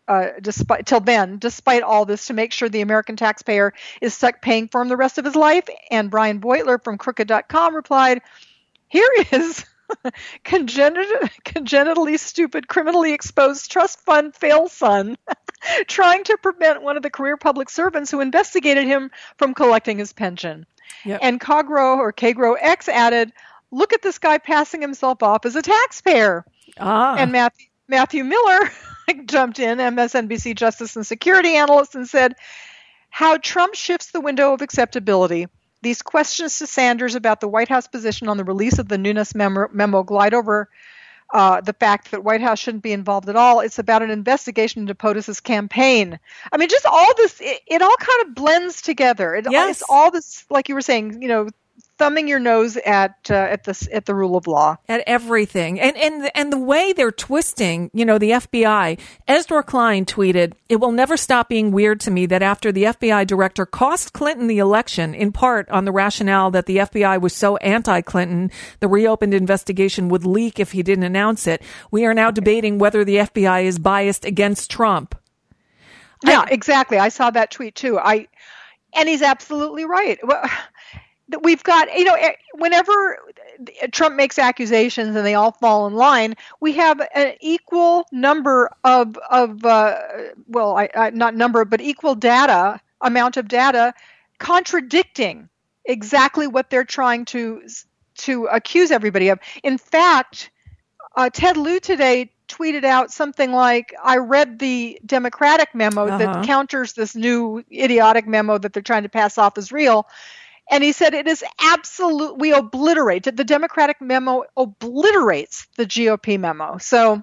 uh, despite till then, despite all this, to make sure the American taxpayer is stuck paying for him the rest of his life. And Brian Beutler from crooked dot com replied, "Here is congenit- congenitally stupid, criminally exposed trust fund fail son trying to prevent one of the career public servants who investigated him from collecting his pension." Yep. And Kagro or Kagro X added, "Look at this guy passing himself off as a taxpayer." Ah. And Matthew, Matthew Miller jumped in, M S N B C justice and security analyst, and said, "How Trump shifts the window of acceptability. These questions to Sanders about the White House position on the release of the Nunes memo, memo glide over uh, the fact that White House shouldn't be involved at all. It's about an investigation into POTUS's campaign." I mean, just all this, it, it all kind of blends together. It, yes. It's all this, like you were saying, you know, thumbing your nose at uh, at the at the rule of law, at everything, and and and the way they're twisting, you know, the F B I. Ezra Klein tweeted, "It will never stop being weird to me that after the F B I director cost Clinton the election, in part on the rationale that the F B I was so anti-Clinton, the reopened investigation would leak if he didn't announce it. We are now debating whether the F B I is biased against Trump." Yeah, I, exactly. I saw that tweet too. I, and he's absolutely right. Well, we've got, you know, whenever Trump makes accusations and they all fall in line, we have an equal number of, of uh, well, I, I, not number, but equal data, amount of data contradicting exactly what they're trying to to accuse everybody of. In fact, uh, Ted Lieu today tweeted out something like, "I read the Democratic memo uh-huh. that counters this new idiotic memo that they're trying to pass off as real." And he said it is absolute. We obliterate the Democratic memo obliterates the G O P memo. So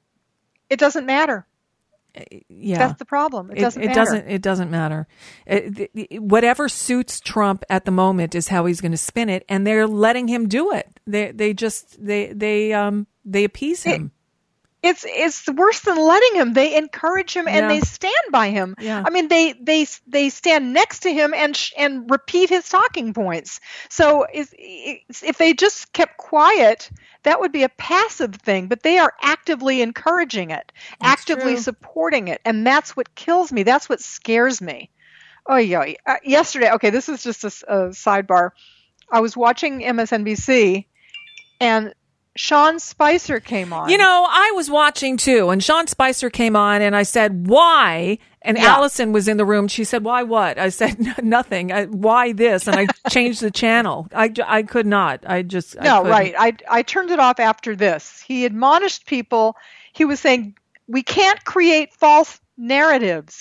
it doesn't matter. Yeah, that's the problem. It doesn't. It, it matter. doesn't. It doesn't matter. It, it, whatever suits Trump at the moment is how he's going to spin it, and they're letting him do it. They they just they they um they appease him. It, It's it's worse than letting him. They encourage him and Yeah. they stand by him. Yeah. I mean, they they they stand next to him and sh- and repeat his talking points. So is, is, if they just kept quiet, that would be a passive thing. But they are actively encouraging it, That's actively true. supporting it, and that's what kills me. That's what scares me. Oh yeah. Uh, yesterday, okay, this is just a, s- a sidebar. I was watching M S N B C, and Sean Spicer came on. You know, I was watching too, and Sean Spicer came on, and I said, "Why?" And Yeah. Allison was in the room. She said, "Why what?" I said, "Nothing. I, why this?" And I changed the channel. I, I could not. I just I No, couldn't. right. I I turned it off after this. He admonished people. He was saying, "We can't create false narratives."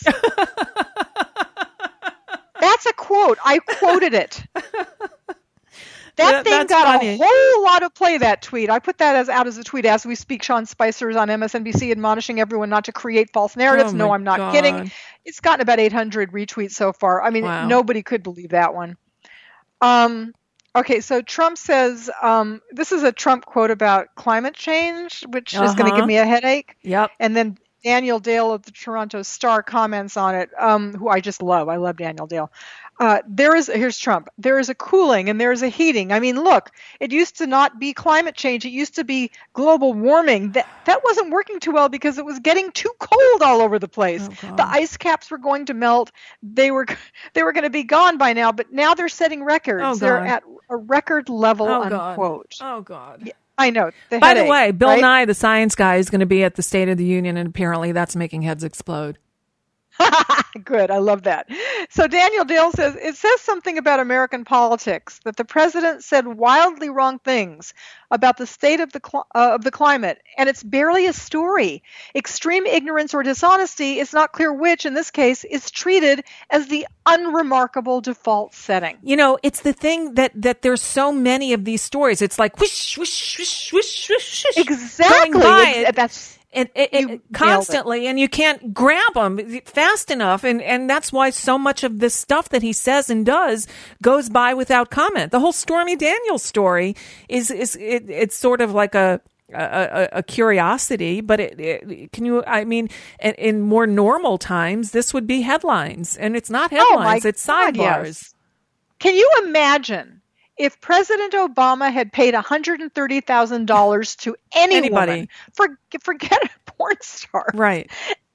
That's a quote. I quoted it. That That- thing that's got funny. a whole lot of play, that tweet. I put that as out as a tweet as we speak. Sean Spicer is on M S N B C admonishing everyone not to create false narratives. Oh, no, my I'm not God. kidding. It's gotten about eight hundred retweets so far. I mean, Wow. nobody could believe that one. Um, okay, so Trump says, um, this is a Trump quote about climate change, which is going to Uh-huh. give me a headache. Yep. And then Daniel Dale of the Toronto Star comments on it, um, who I just love. I love Daniel Dale. Uh, there is, here's Trump. There is a cooling and there is a heating. I mean, look, it used to not be climate change. It used to be global warming. That that wasn't working too well because it was getting too cold all over the place. Oh, the ice caps were going to melt. They were they were going to be gone by now. But now they're setting records. Oh, they're God. at a record level, Oh, God. unquote. Oh, God. Yeah, I know. The By the headache, way, Bill right? Nye, the science guy, is going to be at the State of the Union, and apparently that's making heads explode. Good. I love that. So Daniel Dale says, it says something about American politics that the president said wildly wrong things about the state of the cl- uh, of the climate, and it's barely a story. Extreme ignorance or dishonesty, it's not clear which, in this case, is treated as the unremarkable default setting. You know, it's the thing that, that there's so many of these stories. It's like whoosh, whoosh, whoosh, whoosh, whoosh, whoosh, Exactly. going by Ex- it. That's It, it, You it, nailed it. constantly, and you can't grab them fast enough, and, and that's why so much of this stuff that he says and does goes by without comment. The whole Stormy Daniels story is is it, it's sort of like a a, a curiosity, but it, it can you? I mean, in, in more normal times, this would be headlines, and it's not Oh, my headlines; it's God, sidebars. yes. Can you imagine if President Obama had paid one hundred thirty thousand dollars to any Anybody. woman, for, forget a porn star, Right.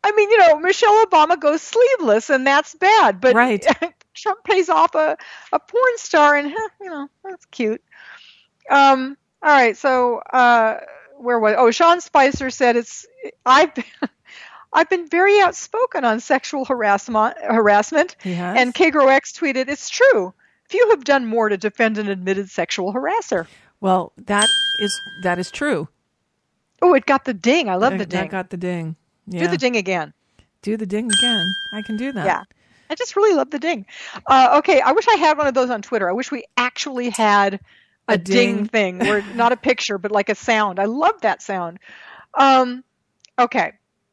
I mean, you know, Michelle Obama goes sleeveless, and that's bad. But right. Trump pays off a, a porn star, and, huh, you know, that's cute. Um. All right, so uh, where was? Oh, Sean Spicer said it's I've been, I've been very outspoken on sexual harassment. Harassment, yes. And KGROX tweeted, "It's true. Few have done more to defend an admitted sexual harasser." Well, that is that is true. Oh, it got the ding. I love that, the ding. That got the ding. Yeah. Do the ding again. Do the ding again. I can do that. Yeah. I just really love the ding. Uh, okay, I wish I had one of those on Twitter. I wish we actually had a, a ding. ding thing, where not a picture, but like a sound. I love that sound. Um, okay.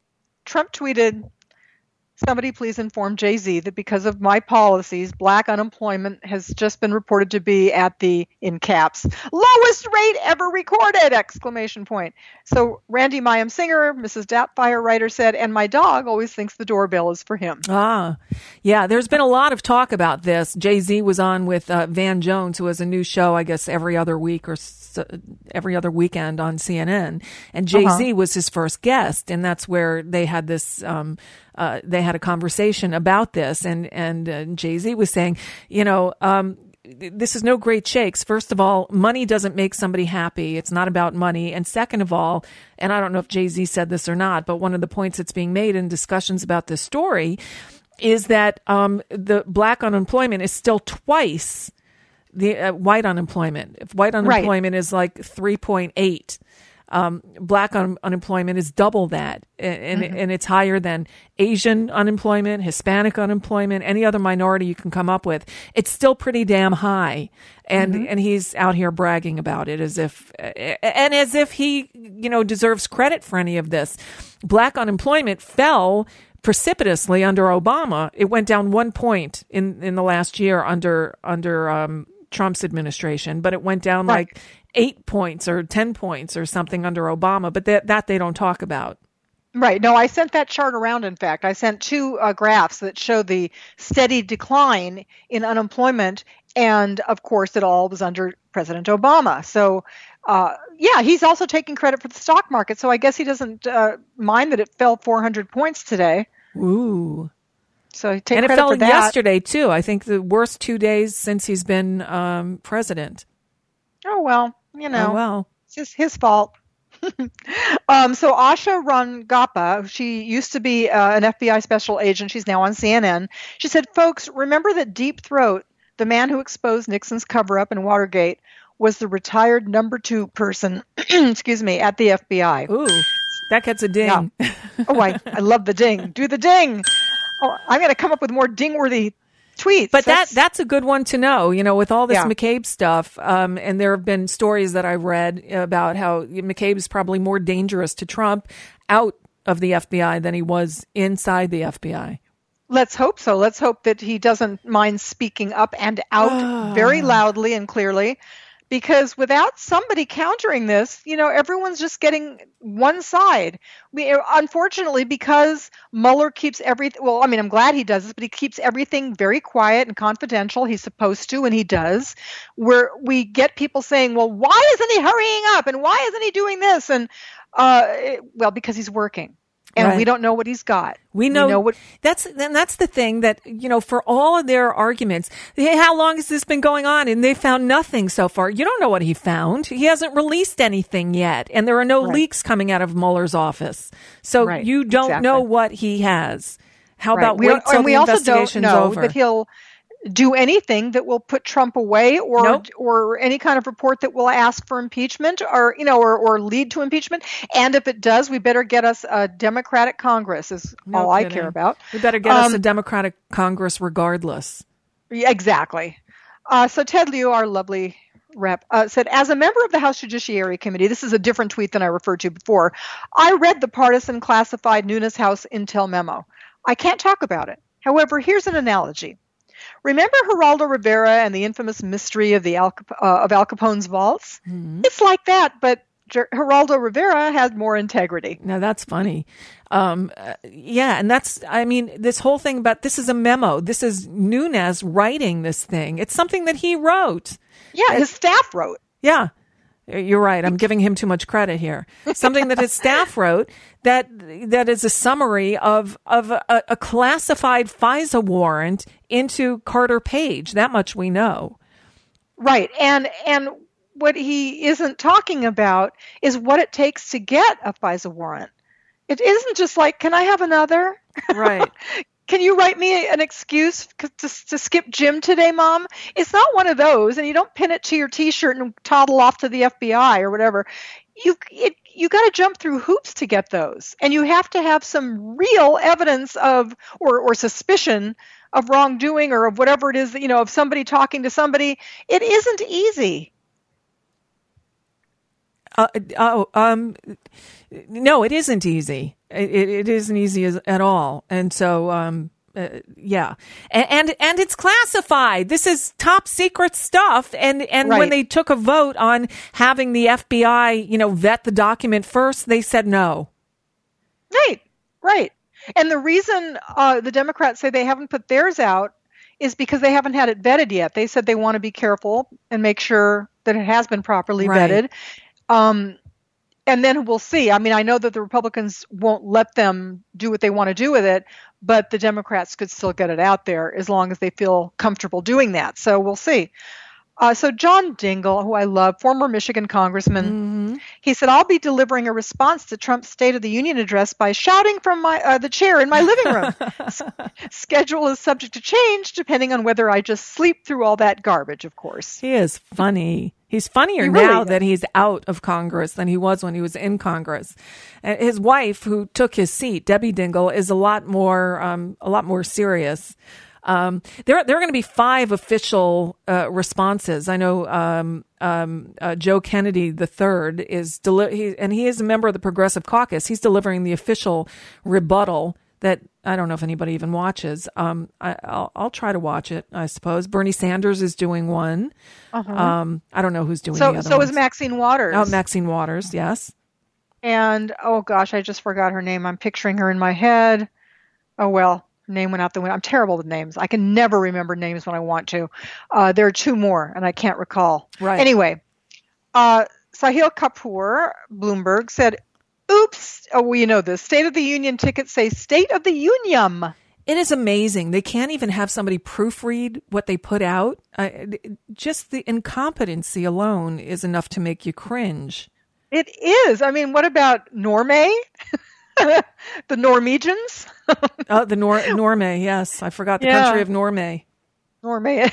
Trump tweeted, "Somebody please inform Jay-Z that because of my policies, black unemployment has just been reported to be at the," in caps, "lowest rate ever recorded!" Exclamation point. So Randy Mayim Singer, Missus Doubtfire writer, said, "And my dog always thinks the doorbell is for him." Ah, yeah, there's been a lot of talk about this. Jay-Z was on with uh, Van Jones, who has a new show, I guess, every other week or so, every other weekend on C N N. And Jay-Z uh-huh. was his first guest, and that's where they had this... Um, Uh, they had a conversation about this, and and uh, Jay-Z was saying, you know, um, this is no great shakes. First of all, money doesn't make somebody happy. It's not about money. And second of all, and I don't know if Jay-Z said this or not, but one of the points that's being made in discussions about this story is that um, the black unemployment is still twice the uh, white unemployment. If white unemployment right. is like three point eight. Um, black un- unemployment is double that, and, mm-hmm. and it's higher than Asian unemployment, Hispanic unemployment, any other minority you can come up with. It's still pretty damn high, and mm-hmm. and he's out here bragging about it as if, and as if he, you know, deserves credit for any of this. Black unemployment fell precipitously under Obama. It went down one point in, in the last year under under um, Trump's administration, but it went down right. like eight points or ten points or something under Obama, but that, that they don't talk about. Right. No, I sent that chart around, in fact. I sent two uh, graphs that show the steady decline in unemployment, and, of course, it all was under President Obama. So, uh, yeah, he's also taking credit for the stock market, so I guess he doesn't uh, mind that it fell four hundred points today. Ooh. So take and credit it fell for that. yesterday, too. I think the worst two days since he's been um, president. Oh, well. You know, oh, well. It's just his fault. um, so Asha Rangappa, she used to be uh, an F B I special agent. She's now on C N N. She said, "Folks, remember that Deep Throat, the man who exposed Nixon's cover-up in Watergate, was the retired number two person, excuse me, at the F B I." Ooh, that gets a ding. Yeah. Oh, I, I love the ding. Do the ding. Oh, I'm going to come up with more ding-worthy tweets. But that's, that that's a good one to know, you know, with all this yeah. McCabe stuff. Um, and there have been stories that I've read about how McCabe is probably more dangerous to Trump out of the F B I than he was inside the F B I. Let's hope so. Let's hope that he doesn't mind speaking up and out very loudly and clearly, because without somebody countering this, you know, everyone's just getting one side. We, unfortunately, because Mueller keeps everything, well, I mean, I'm glad he does this, but he keeps everything very quiet and confidential. He's supposed to, and he does. Where we get people saying, well, why isn't he hurrying up? And why isn't he doing this? And, uh, it, well, because he's working. And right. we don't know what he's got. We know, we know what that's, and that's the thing that, you know, for all of their arguments, hey, how long has this been going on? And they found nothing so far. You don't know what he found. He hasn't released anything yet. And there are no right. leaks coming out of Mueller's office. So right. you don't exactly. know what he has. How right. about we wait till and the we also investigation's don't know over? That he'll do anything that will put Trump away, or nope. or any kind of report that will ask for impeachment, or you know, or, or lead to impeachment. And if it does, we better get us a Democratic Congress. Is no all kidding. I care about. We better get um, us a Democratic Congress, regardless. Exactly. Uh, so Ted Lieu, our lovely rep, uh, said, as a member of the House Judiciary Committee, this is a different tweet than I referred to before, I read the partisan classified Nunes House intel memo. I can't talk about it. However, here's an analogy. Remember Geraldo Rivera and the infamous mystery of the Al, uh, of Al Capone's vaults? Mm-hmm. It's like that, but Ger- Geraldo Rivera had more integrity. Now that's funny. Um, uh, yeah, and that's, I mean, this whole thing about this is a memo. This is Nunes writing this thing. It's something that he wrote. Yeah, his staff wrote. Yeah. You're right. I'm giving him too much credit here. Something that his staff wrote that that is a summary of of a, a classified FISA warrant into Carter Page. That much we know. Right. And and what he isn't talking about is what it takes to get a FISA warrant. It isn't just like, can I have another? Right. Can you write me an excuse to, to skip gym today, Mom? It's not one of those, and you don't pin it to your T-shirt and toddle off to the F B I or whatever. You it, you got to jump through hoops to get those, and you have to have some real evidence of or or suspicion of wrongdoing or of whatever it is that, you know, of somebody talking to somebody. It isn't easy. Uh, oh, um, no, it isn't easy. It, it isn't easy as, at all. And so, um, uh, yeah, and, and and it's classified. This is top secret stuff. And and Right. when they took a vote on having the F B I, you know, vet the document first, they said no. Right, right. And the reason uh, the Democrats say they haven't put theirs out is because they haven't had it vetted yet. They said they want to be careful and make sure that it has been properly Right. vetted. Um, and then we'll see. I mean, I know that the Republicans won't let them do what they want to do with it, but the Democrats could still get it out there as long as they feel comfortable doing that. So we'll see. Uh, so John Dingell, who I love, former Michigan congressman, Mm-hmm. he said, I'll be delivering a response to Trump's State of the Union address by shouting from my uh, the chair in my living room. S- schedule is subject to change depending on whether I just sleep through all that garbage, of course. He is funny. He's funnier He really now is. that he's out of Congress than he was when he was in Congress. And his wife, who took his seat, Debbie Dingell, is a lot more um, a lot more serious. Um, there, there are going to be five official uh, responses. I know um, um, uh, Joe Kennedy the third is, deli- he, and he is a member of the Progressive Caucus. He's delivering the official rebuttal that I don't know if anybody even watches. Um, I, I'll, I'll try to watch it, I suppose. Bernie Sanders is doing one. Uh-huh. Um, I don't know who's doing So, the other so ones. is Maxine Waters. Oh, Maxine Waters, yes. And, oh gosh, I just forgot her name. I'm picturing her in my head. Oh, well, her name went out the window. I'm terrible with names. I can never remember names when I want to. Uh, there are two more, and I can't recall. Right. Anyway, uh, Sahil Kapoor, Bloomberg, said, oops, oh, well, you know this. State of the Union tickets say State of the Union. It is amazing. They can't even have somebody proofread what they put out. Uh, just the incompetency alone is enough to make you cringe. It is. I mean, what about Norme? The Norwegians? Oh, the Nor- Norme, yes. I forgot the Yeah. country of Norme. Norme.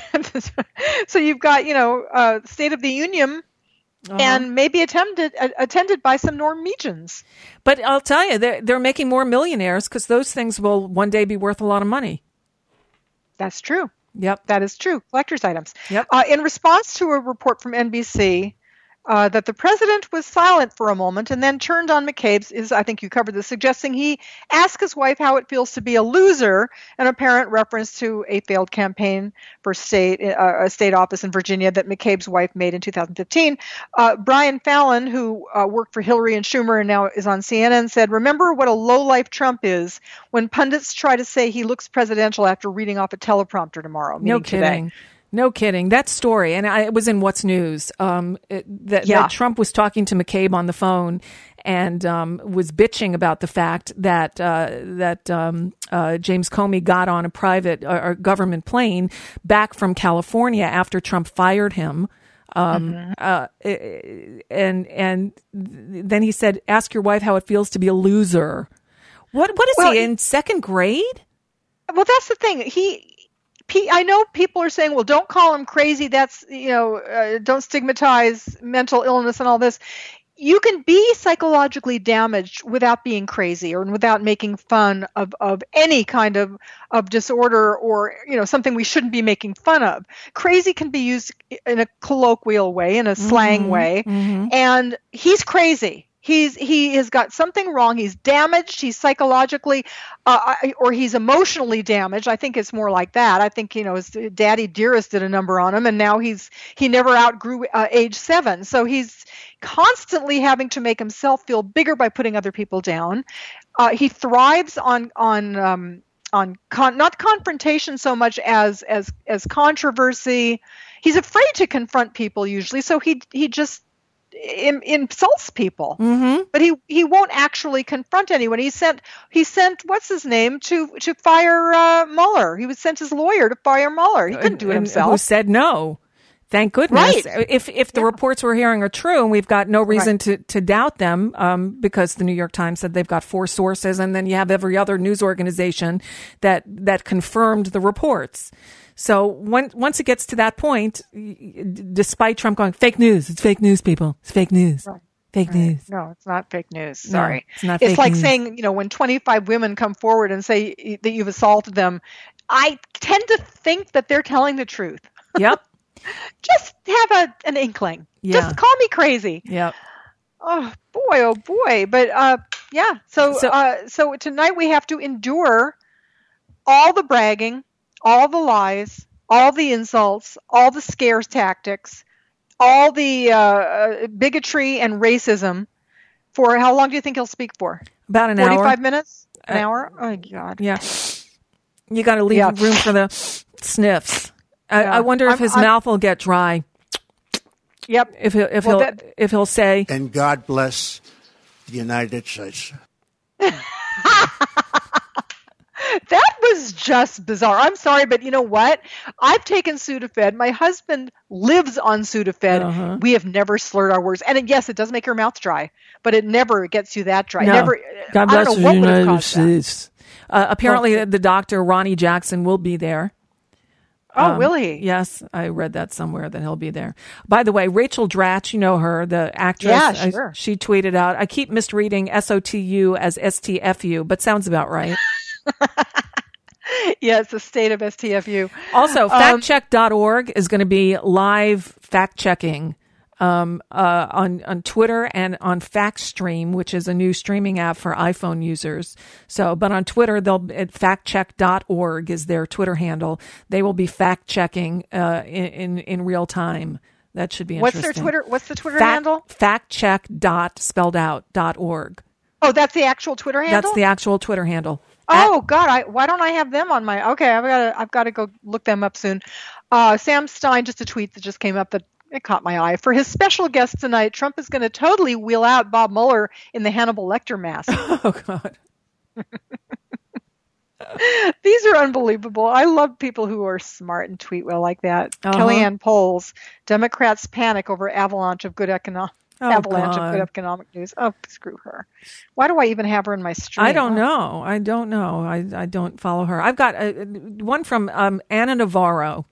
So you've got, you know, uh, State of the Union, Uh-huh. and maybe attended uh, attended by some Norwegians. But I'll tell you, they're, they're making more millionaires because those things will one day be worth a lot of money. That's true. Yep. That is true. Collector's items. Yep. Uh, in response to a report from N B C uh, that the president was silent for a moment and then turned on McCabe's, is I think you covered this, suggesting he asked his wife how it feels to be a loser, an apparent reference to a failed campaign for state uh, a state office in Virginia that McCabe's wife made in two thousand fifteen. Uh, Brian Fallon, who uh, worked for Hillary and Schumer and now is on C N N, said, remember what a lowlife Trump is when pundits try to say he looks presidential after reading off a teleprompter tomorrow. No meaning today. kidding. No kidding. That story, and I, it was in What's News, um, it, that, Yeah. that Trump was talking to McCabe on the phone and um, was bitching about the fact that uh, that um, uh, James Comey got on a private or, or government plane back from California after Trump fired him. Um, Mm-hmm. uh, and and then he said, "Ask your wife how it feels to be a loser." What what is Well, he in second grade? Well, that's the thing. He, he, I know people are saying, well, don't call him crazy. That's, you know, uh, don't stigmatize mental illness and all this. You can be psychologically damaged without being crazy or without making fun of, of any kind of, of disorder or, you know, something we shouldn't be making fun of. Crazy can be used in a colloquial way, in a slang Mm-hmm. way. Mm-hmm. And he's crazy. He's he has got something wrong. He's damaged. He's psychologically, uh, or he's emotionally damaged. I think it's more like that. I think, you know, his daddy dearest did a number on him, and now he's he never outgrew uh, age seven. So he's constantly having to make himself feel bigger by putting other people down. Uh, he thrives on on um, on con- not confrontation so much as as as controversy. He's afraid to confront people usually, so he he just in, insults people. Mm-hmm. But he, he won't actually confront anyone. He sent he sent what's his name to to fire uh, Mueller. He was sent his lawyer to fire Mueller. He couldn't do it And himself. Who said no? Thank goodness. Right. If if the reports we're hearing are true, and we've got no reason Right. to, to doubt them, um, because the New York Times said they've got four sources, and then you have every other news organization that that confirmed the reports. So when, once it gets to that point, despite Trump going, fake news, it's fake news, people, it's fake news. Right. Fake Right. news. No, it's not fake news. No, Sorry. it's not It's fake like news. saying, you know, when twenty-five women come forward and say that you've assaulted them, I tend to think that they're telling the truth. Yep. Just have a an inkling. Yeah. Just call me crazy. Yep. Oh boy, oh boy. But uh, yeah. So So- uh, so tonight we have to endure all the bragging, all the lies, all the insults, all the scare tactics, all the uh, bigotry and racism. For how long do you think he'll speak for? About an hour. Forty-five minutes? An Uh, hour? Oh God. Yeah. You got to leave Yeah. room for the sniffs. I, Yeah. I wonder if I'm- his I'm- mouth will get dry. Yep. If he'll, if Well, he'll, that- if he'll say, And God bless the United States. That was just bizarre. I'm sorry, but you know what? I've taken Sudafed. My husband lives on Sudafed. Uh-huh. We have never slurred our words. And it, yes, it does make your mouth dry, but it never gets you that dry. No. Never. God I bless don't the know what would have United caused that. States. Uh, apparently, the doctor, Ronnie Jackson, will be there. Oh, Um, will he? Yes, I read that somewhere that he'll be there. By the way, Rachel Dratch, you know her, the actress. Yeah, I- sure. she tweeted out, I keep misreading S O T U as S T F U, but sounds about right. Yeah, it's the state of S T F U. Also, Um, fact check dot org is going to be live fact checking um, uh, on on Twitter and on FactStream, which is a new streaming app for iPhone users. So, but on Twitter, they'll at fact check dot org is their Twitter handle. They will be fact checking uh, in, in in real time. That should be What's interesting. their Twitter? What's the Twitter Fact, handle? Factcheck dot spelled out dot org. Oh, that's the actual Twitter handle. That's the actual Twitter handle. Oh God! I, why don't I have them on my? Okay, I've got to. I've got to go look them up soon. Uh, Sam Stein, just a tweet that just came up that it caught my eye. For his special guest tonight, Trump is going to totally wheel out Bob Mueller in the Hannibal Lecter mask. Oh God! These are unbelievable. I love people who are smart and tweet well like that. Uh-huh. Kellyanne Polls, Democrats panic over avalanche of good economic. Oh, Avalanche God. of good economic news. Oh, screw her. Why do I even have her in my stream? I don't Oh. know. I don't know. I, I don't follow her. I've got a, one from um, Anna Navarro,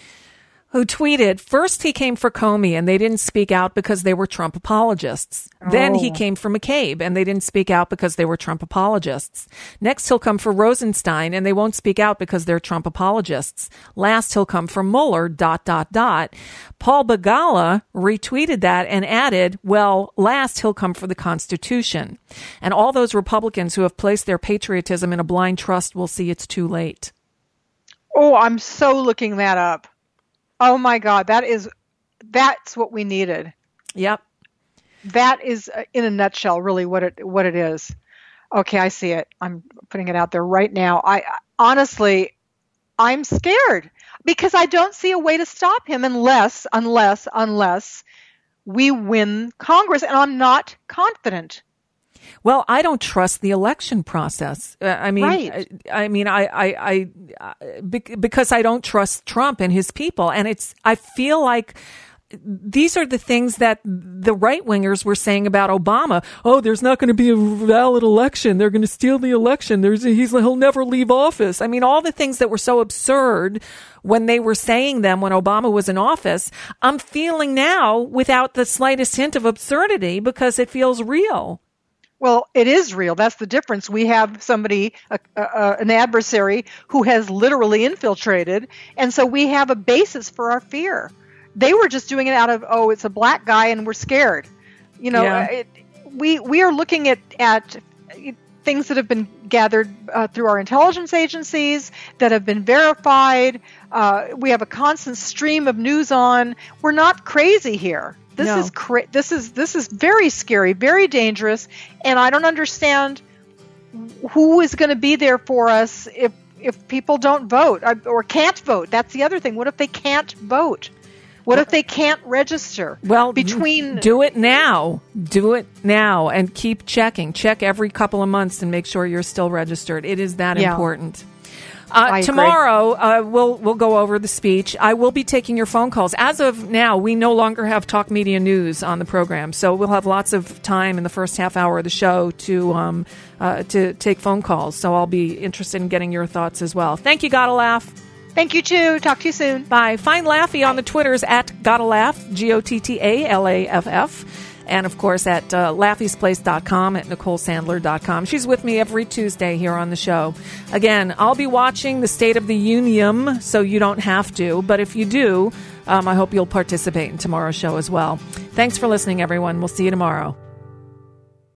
who tweeted, first he came for Comey and they didn't speak out because they were Trump apologists. Then he Oh. came for McCabe and they didn't speak out because they were Trump apologists. Next he'll come for Rosenstein and they won't speak out because they're Trump apologists. Last he'll come for Mueller, dot, dot, dot. Paul Begala retweeted that and added, well, last he'll come for the Constitution. And all those Republicans who have placed their patriotism in a blind trust will see it's too late. Oh, I'm so looking that up. Oh my God, that is, that's what we needed. Yep. That is, uh, in a nutshell, really what it what it is. Okay, I see it. I'm putting it out there right now. I honestly, I'm scared because I don't see a way to stop him unless, unless, unless we win Congress, and I'm not confident. Well, I don't trust the election process. Uh, I mean, Right. I, I mean, I, I, I, uh, bec- because I don't trust Trump and his people, and it's. I feel like these are the things that the right wingers were saying about Obama. Oh, there's not going to be a valid election. They're going to steal the election. There's he's he'll never leave office. I mean, all the things that were so absurd when they were saying them when Obama was in office, I'm feeling now without the slightest hint of absurdity because it feels real. Well, it is real. That's the difference. We have somebody, a, a, an adversary who has literally infiltrated. And so we have a basis for our fear. They were just doing it out of, oh, it's a black guy and we're scared. You know, Yeah. it, we, we are looking at, at things that have been gathered uh, through our intelligence agencies that have been verified. Uh, we have a constant stream of news on. We're not crazy here. This No. is cra- this is this is very scary, very dangerous, and I don't understand who is going to be there for us if if people don't vote or can't vote. That's the other thing. What if they can't vote? What if they can't register? Well, between do it now. Do it now and keep checking. Check every couple of months and make sure you're still registered. It is that Yeah. important. Uh, tomorrow, uh, we'll we'll go over the speech. I will be taking your phone calls. As of now, we no longer have Talk Media News on the program, so we'll have lots of time in the first half hour of the show to um, uh, to take phone calls. So I'll be interested in getting your thoughts as well. Thank you, Gotta Laugh. Thank you, too. Talk to you soon. Bye. Find Laffy on the Twitters at Gotta Laugh, G O T T A L A F F. And, of course, at uh, laffys place dot com, at nicole sandler dot com. She's with me every Tuesday here on the show. Again, I'll be watching the State of the Union, so you don't have to. But if you do, um, I hope you'll participate in tomorrow's show as well. Thanks for listening, everyone. We'll see you tomorrow.